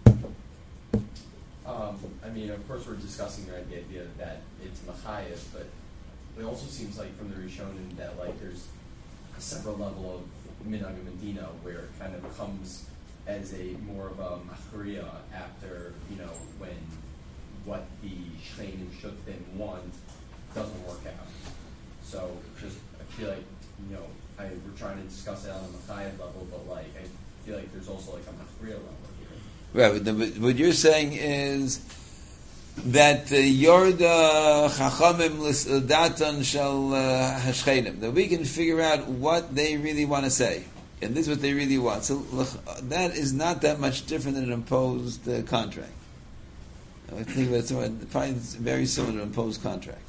Um, I mean, of course, we're discussing right, the idea that it's machayev, but it also seems like from the Rishonim that like there's a separate level of minhag medina where it kind of comes as a more of a machriya after, you know, when what the shchein and shutfim want doesn't work out. So just I feel like, you know, I we're trying to discuss it on the machayev level, but like I feel like there's also like a machriya level. Right, but what you're saying is that Yorda Chachamim Datan Shel Hashchenim, that we can figure out what they really want to say, and this is what they really want. So that is not that much different than an imposed uh, contract. I think that's probably very similar to an imposed contract.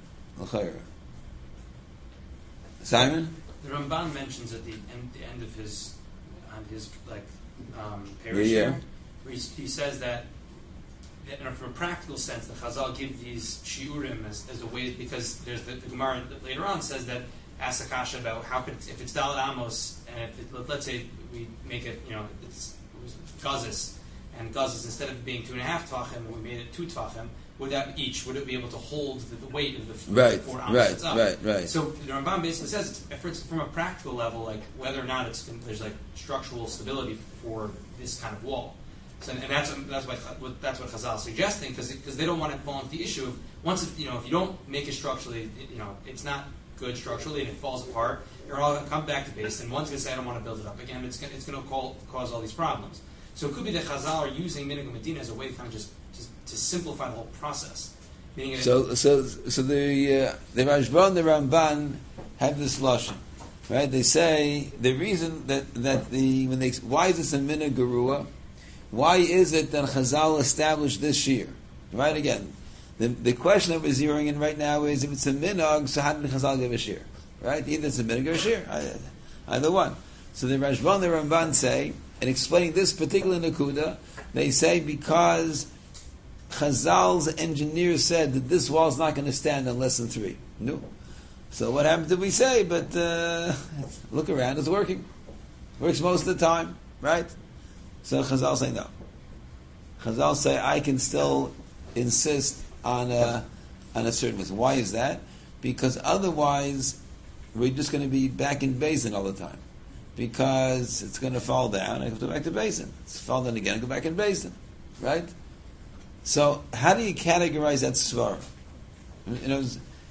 Simon? The Ramban mentions at the end, the end of his on his like um, parish Yeah, yeah. here, where he, he says that, that in a, from a practical sense, the Chazal give these shiurim as, as a way, because there's the, the Gemara that later on says that asks Akasha about how could if it's Dalet Amos and if it, let's say we make it, you know, it's Gazis, and Gazis instead of being two and a half tvachim, we made it two tvachim. Would that each would it be able to hold the, the weight of the Right, four right, ounces up? right, right. So the Ramban basically says it's, if it's from a practical level, like whether or not it's there's like structural stability for this kind of wall. So, and that's that's what that's what Chazal is suggesting, because because they don't want to fall into the issue of once if, you know if you don't make it structurally, you know it's not good structurally and it falls apart. You're all going to come back to base, and one's going to say I don't want to build it up again. It's gonna, it's going to call, cause all these problems. So it could be that Chazal are using minhag medina as a way to kind of just to, to simplify the whole process, Meaning it- So, so, so the uh, the Rashba and the Ramban have this lashon, right? They say the reason that that the when they why is this a minhag gerua? Why is it that Chazal established this year? Right again, the the question that we're zeroing in right now is if it's a minhag, so how did Chazal give a shir? Right? Either it's a minhag or a shir, either one. So the Rashba and the Ramban say, in explaining this particular nakuda, they say because Chazal's engineer said that this wall is not going to stand on less than three. No. So what happened did we say? But uh, look around, it's working. Works most of the time, right? So Chazal say no. Chazal say I can still insist on a on a certain reason. Why is that? Because otherwise we're just going to be back in basin all the time. Because it's going to fall down, I have to go back to basin. It's fall down again, I go back in basin, right? So how do you categorize that svara? You know,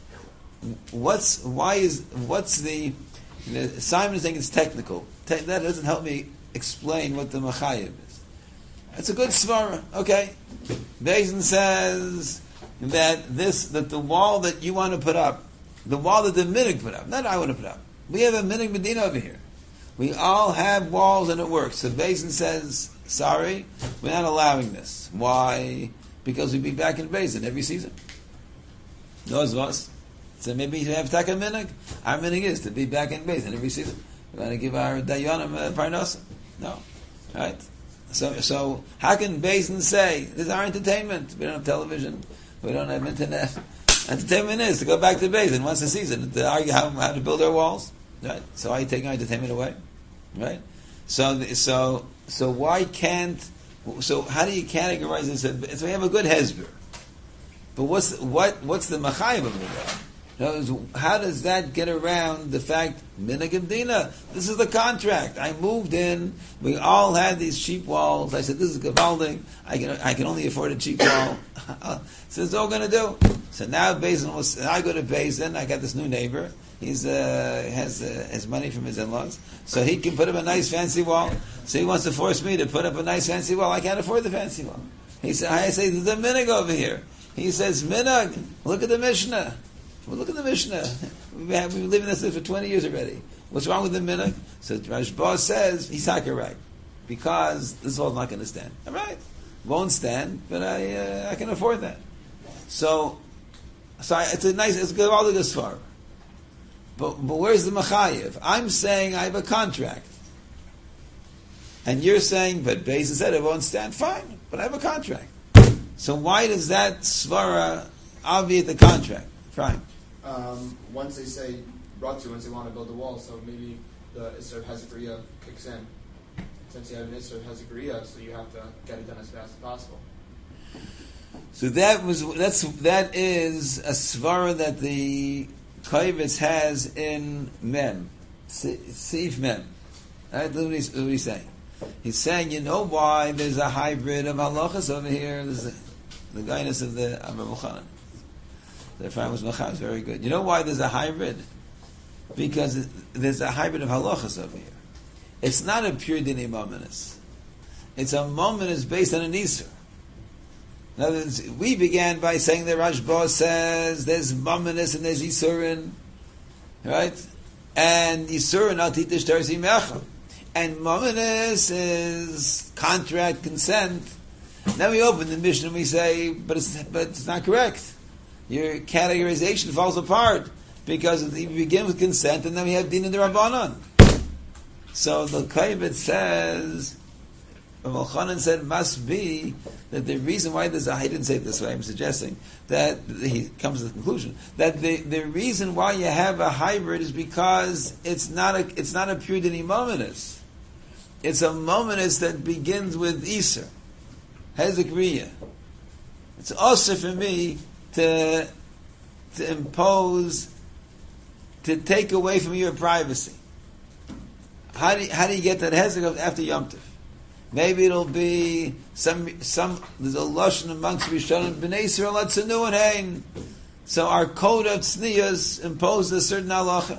what's why is what's the, the Simon is saying it's technical. Te- that doesn't help me explain what the machayev is. It's a good svara, okay. Beis Din says that this that the wall that you want to put up, the wall that the minhag put up, not I want to put up. We have a minhag medina over here. We all have walls and it works. So Beis Din says, sorry, we're not allowing this. Why? Because we'd be back in Beis Din every season. Those of us. So maybe you have taka minhag. Our minhag is to be back in Beis Din every season. We're going to give our dayanim uh, parnasa. No. Right? So so how can Beis Din say, this is our entertainment. We don't have television. We don't have internet. Entertainment is to go back to Beis Din once a season to argue how, how to build our walls. Right? So are you taking our entertainment away? Right? So so so why can't so how do you categorize this? So we have a good hezber. But what's what what's the machayim of it? How does that get around the fact minhag medina? This is the contract. I moved in. We all had these cheap walls. I said, "This is gewaldig. I can I can only afford a cheap wall." So it's all going to do. So now Beis Din was. I go to Beis Din. I got this new neighbor. He's uh, has uh, has money from his in-laws, so he can put up a nice fancy wall. So he wants to force me to put up a nice fancy wall. I can't afford the fancy wall. He said, "I say there's a minhag over here." He says, "Minhag, look at the Mishnah. Well, look at the Mishnah. We've been, we've been living this for twenty years already. What's wrong with the minhag?" So Rashba says he's right because this wall's not going to stand. All right, won't stand, but I uh, I can afford that. So, so I, it's a nice, it's good all the good far. But, but where's the machayev? I'm saying I have a contract. And you're saying, but Beis Din said it won't stand. Fine, but I have a contract. So why does that svara obviate the contract? Fine. Um, once they say Ratu, once they want to build a wall, so maybe the Isser of Hezekiah kicks in. Since you have an Isser of Hezekiah, so you have to get it done as fast as possible. So that was that's that is a svara that the Kovetz has in Mem, Seif Mem. Right? Look what he's, what he's saying. He's saying, you know why there's a hybrid of halachas over here? There's a, the guidance of the Amar Muchanan. The Ephraim was Machar is very good. You know why there's a hybrid? Because there's a hybrid of halachas over here. It's not a pure dinei mominus. It's a mominus based on an isur. In other words, we began by saying that Rashba says there's mominus and there's isurin, right? And isurin al titish terzi mecha. And mominus is contract, consent. Then we open the Mishnah and we say, but it's, but it's not correct. Your categorization falls apart because we begin with consent and then we have din in the Rabbanon. So the Kovetz says, Elchanan said must be that the reason why there's a, he didn't say it this way, I'm suggesting that he comes to the conclusion that the, the reason why you have a hybrid is because it's not a it's not a pure dinei mominus. It's a mominus that begins with Isser, Hezekiah. It's also for me to to impose, to take away from your privacy. How do you, how do you get that Hezekiah after Yom Tov? Maybe it'll be some some. There's a lashon amongst Rishonim Bnei Yisrael Atzanu and Hein. So our code of tznius imposes a certain halacha.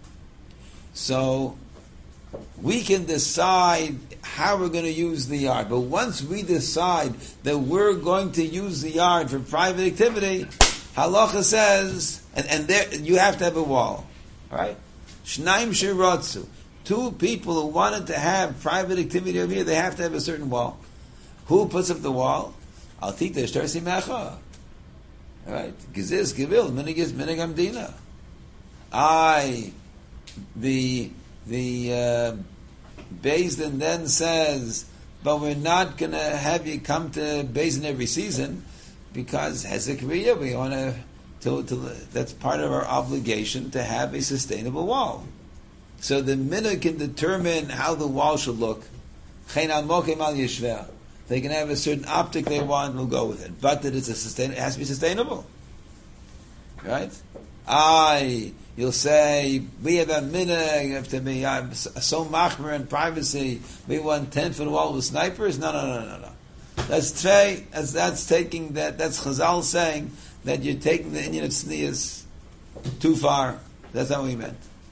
So we can decide how we're going to use the yard. But once we decide that we're going to use the yard for private activity, Halacha says, and, and there you have to have a wall, right? Shnaim shirotzu. Two people who wanted to have private activity over here, they have to have a certain wall. Who puts up the wall? Al tita shtarsi mecha. All right, gizis givil minigis minigam dina. I, the the uh, Beis Din then says, but we're not going to have you come to Beis Din every season because Hezekriya, we want to, to, to, that's part of our obligation to have a sustainable wall. So the minhag can determine how the wall should look. They can have a certain optic they want, we'll go with it. But that it's a sustain, it has to be sustainable. Right? I, you'll say, we have a minhag, you have to be I'm so machmer in privacy, we want ten foot wall with snipers? No, no, no, no, no. That's tvei, that's, that's taking that, that's Chazal saying that you're taking the Indian of Tznius too far. That's not what he meant.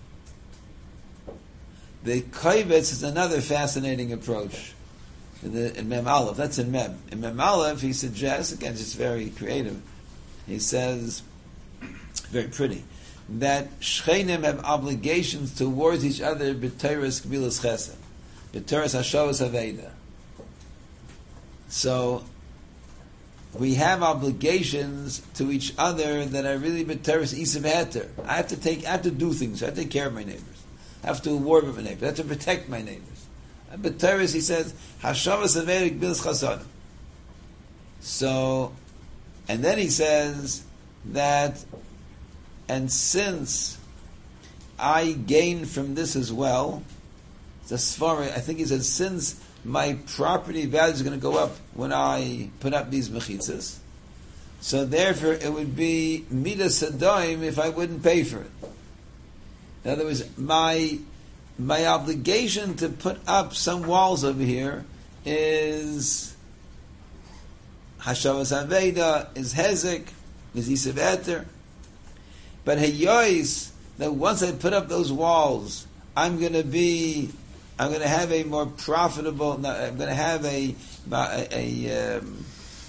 The Kovetz is another fascinating approach. In, the, in Mem Aleph, that's in Mem. In Mem Aleph, he suggests, again, just very creative, he says, very pretty, that Shchenim have obligations towards each other b'teres kbilas chesed, b'teres hashavas haveda. So, we have obligations to each other that are really b'teres isav heter. I have to take, I have to do things. I have to take care of my neighbors. I have to award with my neighbors. I have to protect my neighbors. But Teres, he says, Hashavas Averik Bilas Chasadim. So, and then he says that, and since I gain from this as well, the Sfara, I think he says, since my property value is going to go up when I put up these mechitzas, so therefore it would be Midas Sadaim if I wouldn't pay for it. In other words, my my obligation to put up some walls over here is Hashavas Aveda, is Hezek, is Isav Eter. But Heyois, that once I put up those walls, I'm going to be, I'm going to have a more profitable, I'm going to have a a, a, um,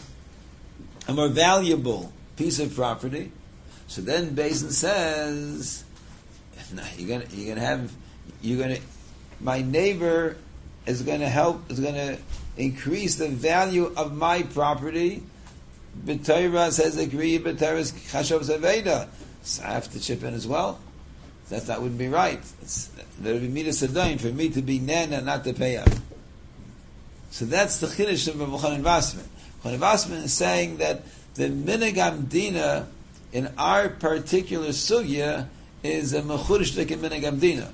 a more valuable piece of property. So then Beis Din says, no, you're going to, you're going to have, you're going to, my neighbor is going to help, is going to increase the value of my property. B'Torah says agree, B'Torah's chashav zaveda. So I have to chip in as well. That that wouldn't be right. It's, there would be midas adayim for me to be nen and not to pay up. So that's the chiddush of Chanan Vasman. Chanan Vasman is saying that the minhag dina in our particular sugya is a mechurish like a minhag dina.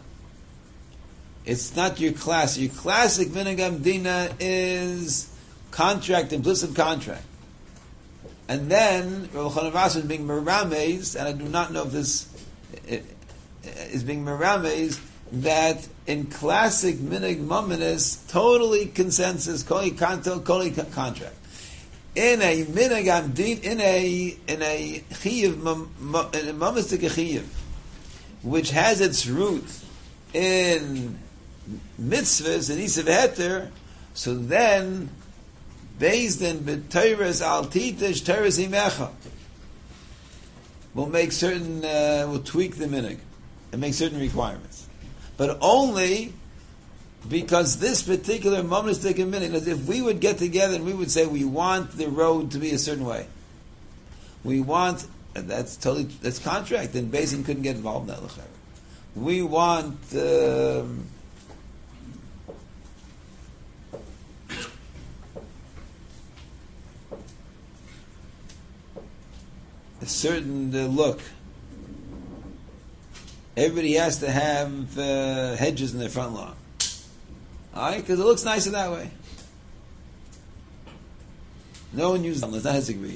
It's not your class. Your classic minhag dina is contract, implicit contract. And then Rav Chanan Vasman being merames, and I do not know if this is being merames, that in classic minhag mominus, totally consensus, koli kanto, koli contract. In a minhag din, in a in a chiyuv, in a momistic chiyuv, which has its root in mitzvahs and isav heter, so then Beis Din b'Torah's al titish Torah's imecha will make certain, uh, will tweak the minhag and make certain requirements, but only because this particular monistic minhag. If we would get together and we would say we want the road to be a certain way, we want, that's totally, that's contract, and Beis Din couldn't get involved in that. We want um, a certain uh, look. Everybody has to have uh, hedges in their front lawn. Alright? Because it looks nicer that way. No one uses them. It's not his agree.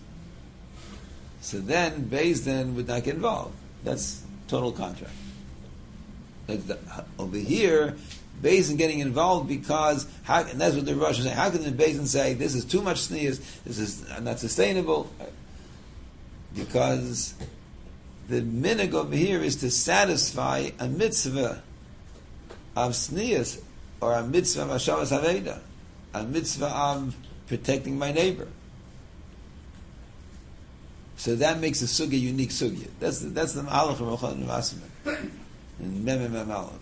So then, Beis Din would not get involved. That's total contract. Over here, Beis Din getting involved because, how, and that's what the Rosh is saying, how can the Beis Din say, this is too much sneers, this is not sustainable? Because the minhag over here is to satisfy a mitzvah of sneers, or a mitzvah of hashavas haveda, a mitzvah of protecting my neighbor. So that makes a sugya unique sugya. That's the, that's the Ma'alach of Rochon and Vasman. And Mem and Mem Aleph.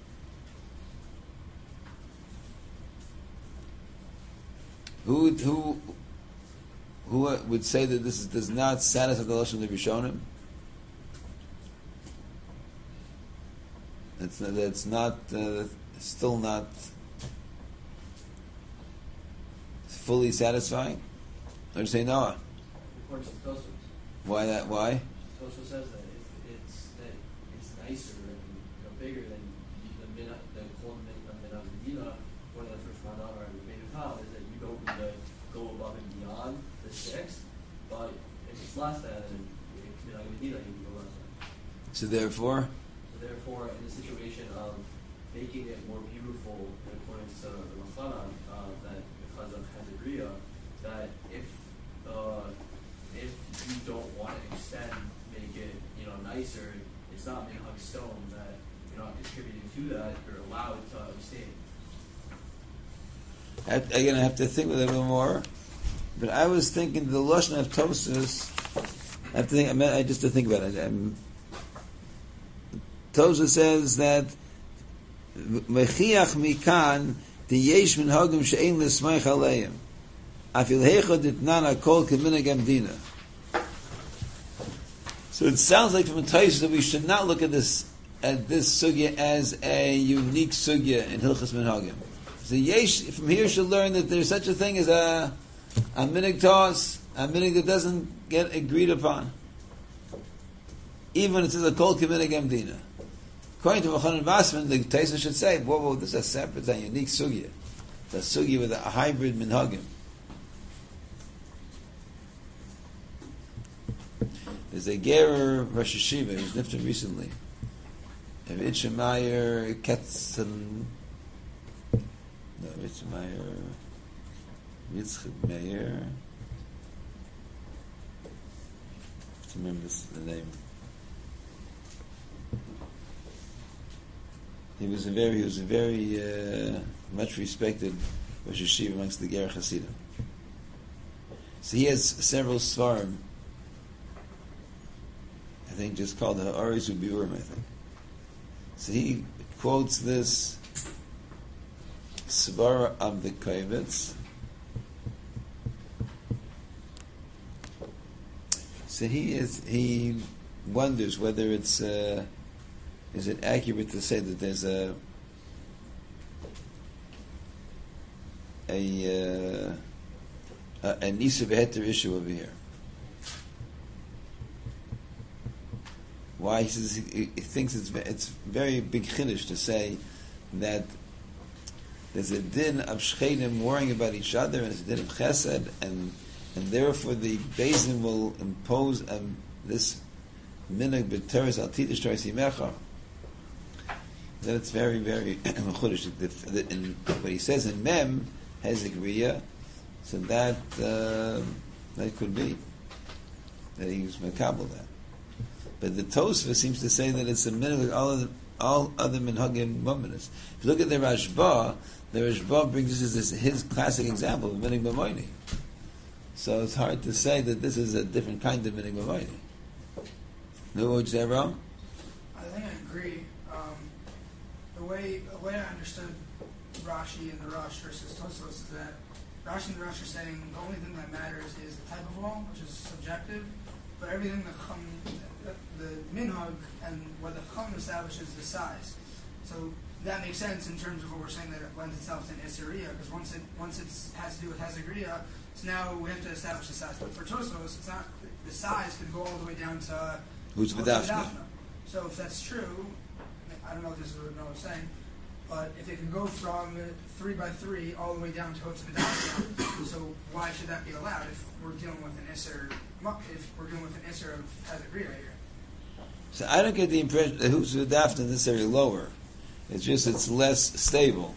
Who who who would say that this is, does not satisfy the lashon of the Rishonim? It's that's not uh, still not fully satisfying. Or say no. According to Tosfos. Why that? Why? Tosfos says that it, it's that it's nicer and you know, bigger than the mina, the Kol Mina Medina. One of the first one on our main top is that you don't need to go above and beyond the six, but if it's less than Mina Medina, you can go less than. So therefore. So therefore, in the situation of making it more beautiful, according to the Machanan, uh, that because of Chazagriya, that if uh, if you don't want to extend, make it you know nicer, it's not minhag stone that you're not contributing to that. You're allowed to abstain. I'm going to have to think with it a little more, but I was thinking the lashon of Tosfos. I have to think. I, mean, I just to think about it. Um, Tosfos says that mechiach mikan the yesh min hagim she'ein l'smeich aleim afil heichod itnana kol k'minhag amdina. So it sounds like from Tosfos that we should not look at this at this sugya as a unique sugya in Hilchos Minhagim. So yesh from here should learn that there's such a thing as a a minhag toss, a minhag that doesn't get agreed upon, even if it says a kol k'minhag amdina. According to Rochon and Vasman, the Tosfos should say, whoa, whoa, this is a separate and unique sugya. It's a sugya with a hybrid minhagim. There's a Gerer Rosh Hashiva who's nifted recently. Ritz Meyer Ketzen. No, Ritz Meyer. Yitzchak Meyer. I have to remember this, the name. He was a very, he was a very uh, much respected Rosh Hashiva amongst the Ger Hasidim. So he has several svarim. I think just called the Ha'aretz U'Biurim, I think. So he quotes this svara of the Kovetz. So he is he wonders whether it's. Uh, Is it accurate to say that there's a a uh, a, a nisa v'heter issue over here? Why he says he, he thinks it's it's very big chiddush to say that there's a din of shchenim worrying about each other, and it's a din of chesed, and and therefore the Beis Din will impose um, this minhag b'teres al tidish teres yimecha. That it's very, very chudish. What he says in Mem has a griya, so that uh, that could be that he was makabel that. But the Tosfos seems to say that it's a minhag like all other, all other minhagim mu'minas. If you look at the Rashba, the Rashba brings this as his classic example of minhag b'moini. So it's hard to say that this is a different kind of minhag b'moini. No, would you say, Ram? I think I agree. The way the way I understood Rashi and the Rosh versus Tosfos is that Rashi and the Rosh are saying the only thing that matters is the type of wall, which is subjective, but everything that Chum, the, the minhag and what the Chum establishes the size. So that makes sense in terms of what we're saying that it lends itself to an Isariya, because once it once it has to do with Hazagriya, so now we have to establish the size. But for Tosfos, it's not the size can go all the way down to who's V'dafna. So if that's true. I don't know if this is what I was saying, but if it can go from three by three all the way down to Hotz V'dafna, so why should that be allowed if we're dealing with an Isser, if we're dealing with an Isser of Hazagriya here? So I don't get the impression that Hotz V'dafna is necessarily lower. It's just it's less stable.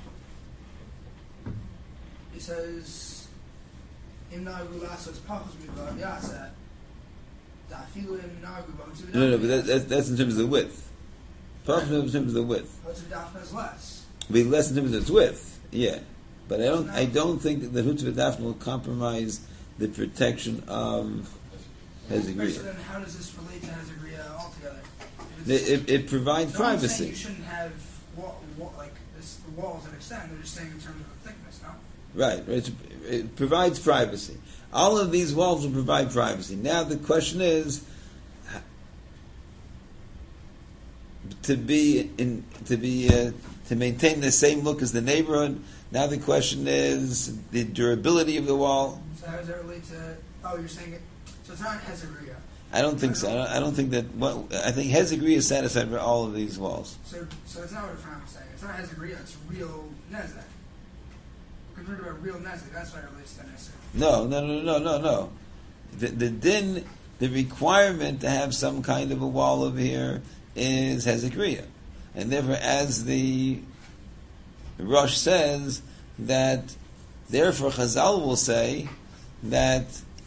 It says, "Im na'agu la'asot pachos mivav yasat, da'afilu im na'agu b'Hotz V'dafna." No, no, but that, that, that's in terms of the width. Probably in terms of the width. Hotz V'dafna is less. Be less in terms of its width, yeah. But I don't. I don't think that the Hutz V'dafna will compromise the protection of Hezegriya. Right, so then how does this relate to Hezegriya altogether? If It, it's- it, it provides no one's saying privacy. you shouldn't have wall, wall, like this, the walls that extend. They're just saying in terms of the thickness, no? Right. It, it provides privacy. All of these walls will provide privacy. Now the question is to be in to be uh, to maintain the same look as the neighborhood. Now the question is the durability of the wall. So how does that relate to? Oh, you're saying it. So it's not Hezegriya. I don't think so. I don't, I don't think that. Well, I think Hezegriya is satisfied for all of these walls. So, so it's not what Ephraim is saying. It's not Hezegriya. It's real Nezek. Compared to a real Nezek, that's why it relates to Nezek. No, no, no, no, no, no. The, the din, the requirement to have some kind of a wall over here is Hezekriya. And therefore, as the Rosh says, that therefore Chazal will say that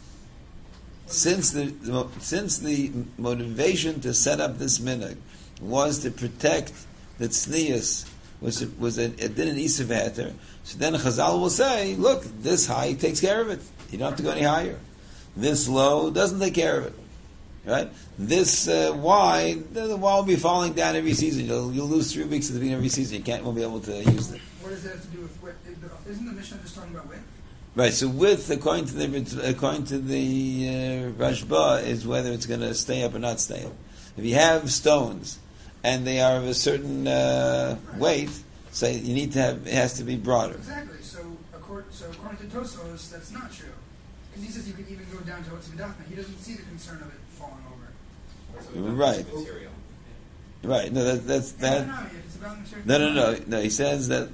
since the, the since the motivation to set up this minhag was to protect the tznius, was was a, a din in Isav Heter, so then Chazal will say, look, this high takes care of it. You don't have to go any higher. This low doesn't take care of it. Right? This uh, wide, the wall will be falling down every season. You'll, you'll lose three weeks at the beginning of every season. You can't won't be able to use it. What does that have to do with width? Isn't the Mishnah just talking about width? Right. So width, according to the according to the uh, Rashba, is whether it's going to stay up or not stay up. If you have stones and they are of a certain uh, weight, so you need to have it has to be broader. Exactly. So according, so according to Tosfos, that's not true. Because he says you can even go down to what's Vidachna. He doesn't see the concern of it falling over. Right. Material. Right. No, that, that's that. No, no, no, it's about material. No, no, no, no. He says that.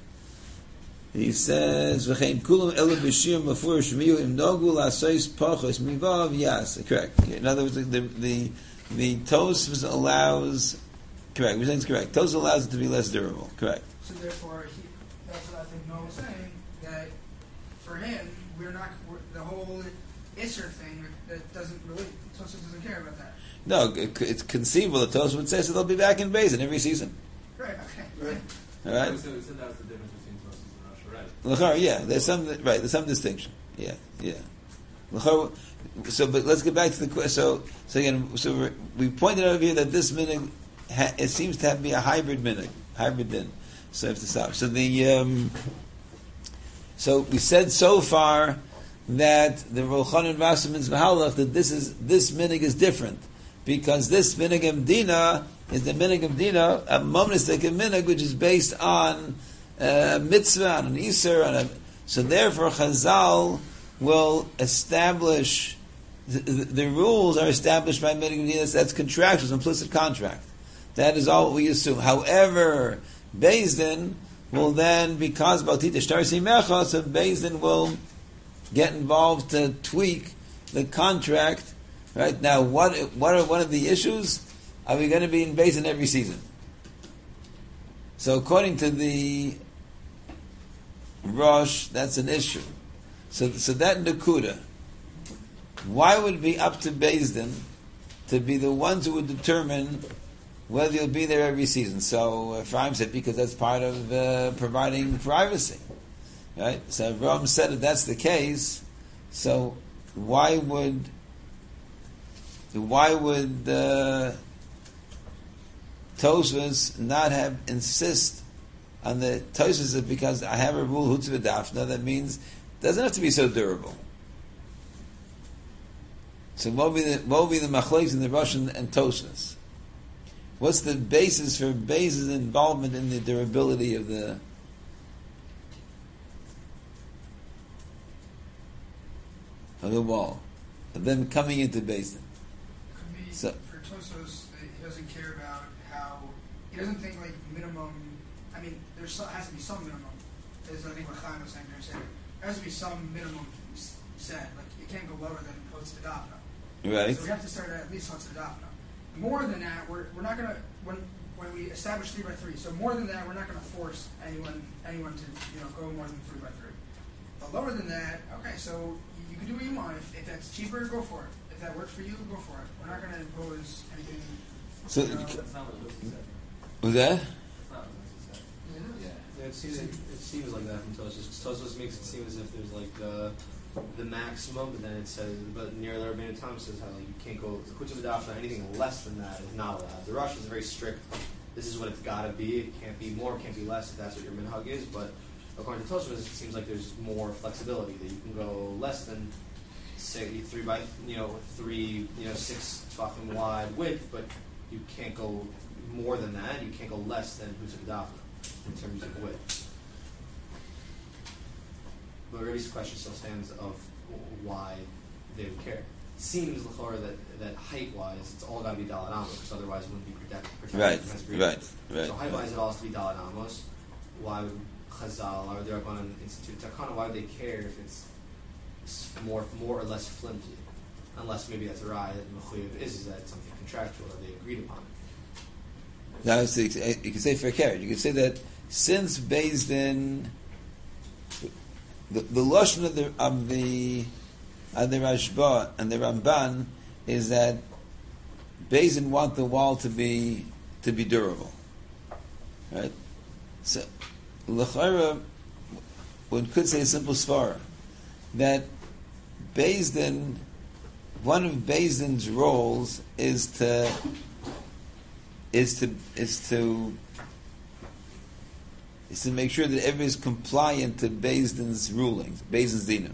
He says, "V'chein kulam elu b'shir mafurish miyu im nogu la'sois pachos mivav yas." Correct. In other words, the the the Tosfos allows. Correct. We're saying it's correct. Tosfos allows it to be less durable. Correct. So therefore, he, that's what I think Noah was saying, that for him, we're not, we're, the whole Isser thing, that doesn't really, Tosfos doesn't care about that. No, it- it's conceivable that Tosfos would say so. They'll be back in Beis in every season. Right, okay. Right. All right. So, so that's the difference between Tosfos and Rosh, right? L'chara, yeah, there's some right. There's some distinction. Yeah, yeah. L'chara, so, but let's get back to the question. So, so again, so we're, we pointed out here that this minhag ha, it seems to have be a hybrid minhag, hybrid din. So I have to stop. So the um, so we said so far that the Rolchan and Vasamins Mahalach that this is this minhag is different because this minhag of Dina is the minhag of Dina, a monistic minhag which is based on a mitzvah, on an iser, on a, so therefore Chazal will establish the, the, the rules are established by minhag of Dina. That's contractual, implicit contract. That is all we assume. However, Beis Din will then, because Baltita Shtarsi Mecha, so Beis Din will get involved to tweak the contract. Right now, what what are one of the issues? Are we going to be in Beis Din every season? So, according to the Rosh, that's an issue. So, so that Nakuda, why would it be up to Beis Din to be the ones who would determine whether you'll be there every season? So Ephraim said because that's part of uh, providing privacy, right? So Rome said if that's the case, so why would why would uh, Tosfos not have insist on the Tosfos that because I have a rule hutz v'dafna that means it doesn't have to be so durable. So what will be the what will be the machlokes in the Russian and Tosfos? What's the basis for Beis' involvement in the durability of the of the wall, of them coming into Beis Din? Could be, So- for Tosfos, that he doesn't care about how, he doesn't think like minimum, I mean, there has to be some minimum. As I think what Chaim was saying there, said, there has to be some minimum s- set, like it can't go lower than Hotz V'Dafna. Right. So we have to start at least Hotz V'Dafna. More than that, we're, we're not going to, when when we establish three by three, so more than that, we're not going to force anyone anyone to you know go more than three by three. But lower than that, okay, so you, you can do what you want. If, if that's cheaper, go for it. If that works for you, go for it. We're not going to impose anything. So you know, That's not what Tosfos said. was that? That's not what Tosfos said. Yeah. Yeah, It seems it seems like that from Tosfos. Tosfos makes it seem as if there's like the the maximum, but then it says, but near the Rabbeinu Tam says how you can't go chutz v'dafna, anything less than that is not allowed. The Rosh is very strict. This is what it's got to be. It can't be more, it can't be less if that's what your minhag is. But according to Tosfos, it seems like there's more flexibility that you can go less than say three by you know three you know six tefachim wide width, but you can't go more than that. You can't go less than chutz v'dafna in terms of width. But Rebbe's question still stands of why they would care. It seems l'chora that that height wise it's all got to be dalet amos because otherwise it wouldn't be protected. protected Right, against right, breathing. right. So height wise it all has to be dalet amos. Why would Chazal or the Rabbanan institute takana? Why would they care if it's more more or less flimsy? Unless maybe that's a raya that mechuyev is is that it's something contractual that they agreed upon. Now, so you can say for carrot. You can say that since Beis Din, the, the lashon of the of the of the Rashba and the Ramban is that Beis Din want the wall to be to be durable, right? So, l'chayra, one could say a simple svara that Beis Din, one of Beis Din's roles is to is to is to is to make sure that everybody is compliant to Beis Din's rulings, Beis Din's dinim.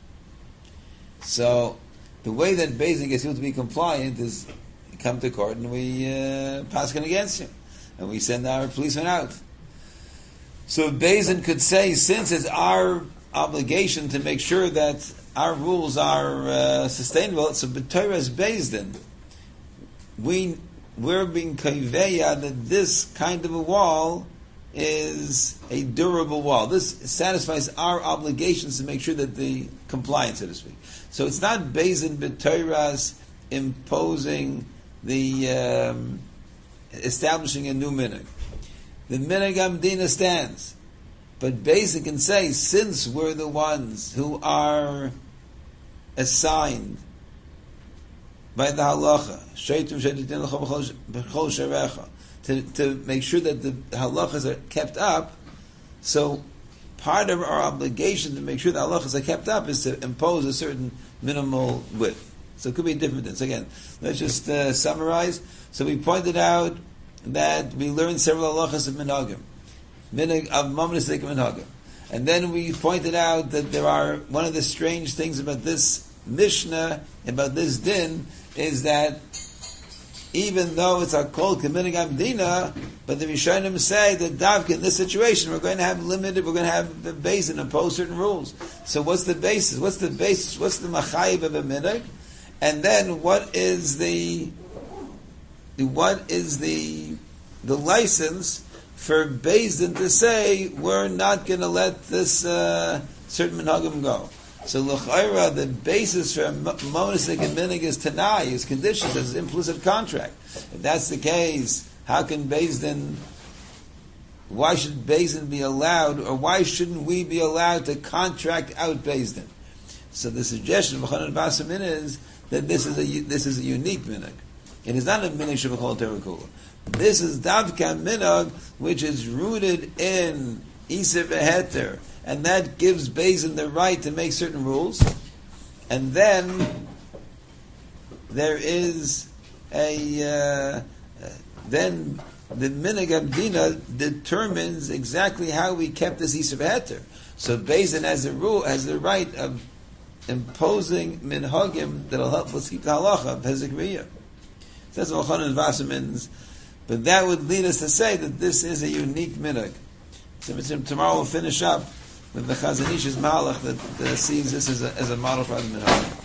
So the way that Beis Din gets people to be compliant is you come to court and we uh, paskin against you, and we send our policemen out. So Beis Din could say, since it's our obligation to make sure that our rules are uh, sustainable, so b'Torah's Beis Din, we we're being kaiveya that this kind of a wall is a durable wall. This satisfies our obligations to make sure that the compliance, so to speak. So it's not Beis Din b'Torah's imposing the um, establishing a new minhag. The minhag amdina stands, but Beis Din can say, since we're the ones who are assigned by the halacha, to, to make sure that the halachas are kept up. So part of our obligation to make sure the halachas are kept up is to impose a certain minimal width. So it could be different things. Again, let's just uh, summarize. So we pointed out that we learned several halachas of minhagim, minhag of mamnesik minhagim, and then we pointed out that there are one of the strange things about this Mishnah, about this din, is that even though it's a kol k'minhag amdina, but the Rishonim say that davka in this situation we're going to have limited, we're going to have the Beis Din impose certain rules. So what's the basis? What's the basis? What's the machayiv of a minhag? And then what is the what is the the license for Beis Din to say we're not going to let this uh, certain minhagim go? So l'chayra, the basis for monisik and minhag is tanai, is conditions, is implicit contract. If that's the case, how can Beis Din, why should Beis Din be allowed, or why shouldn't we be allowed to contract out Beis Din? So the suggestion of Chanan Basamin is that this is a this is a unique minhag. It is not a minhag shebachol terakula. This is davka minhag, which is rooted in Isa v'heter, and that gives Beis Din the right to make certain rules. And then there is a uh, then the minhag amdina determines exactly how we kept this Isa v'heter. So Beis Din has the rule, has the right of imposing minhagim that'll help us keep the halacha of hezek riyah. So that's what Chanan Vasa means. But that would lead us to say that this is a unique minhag. So tomorrow we'll finish up with the Chazon Ish's malach that uh, sees this as a, as a model for other minhag.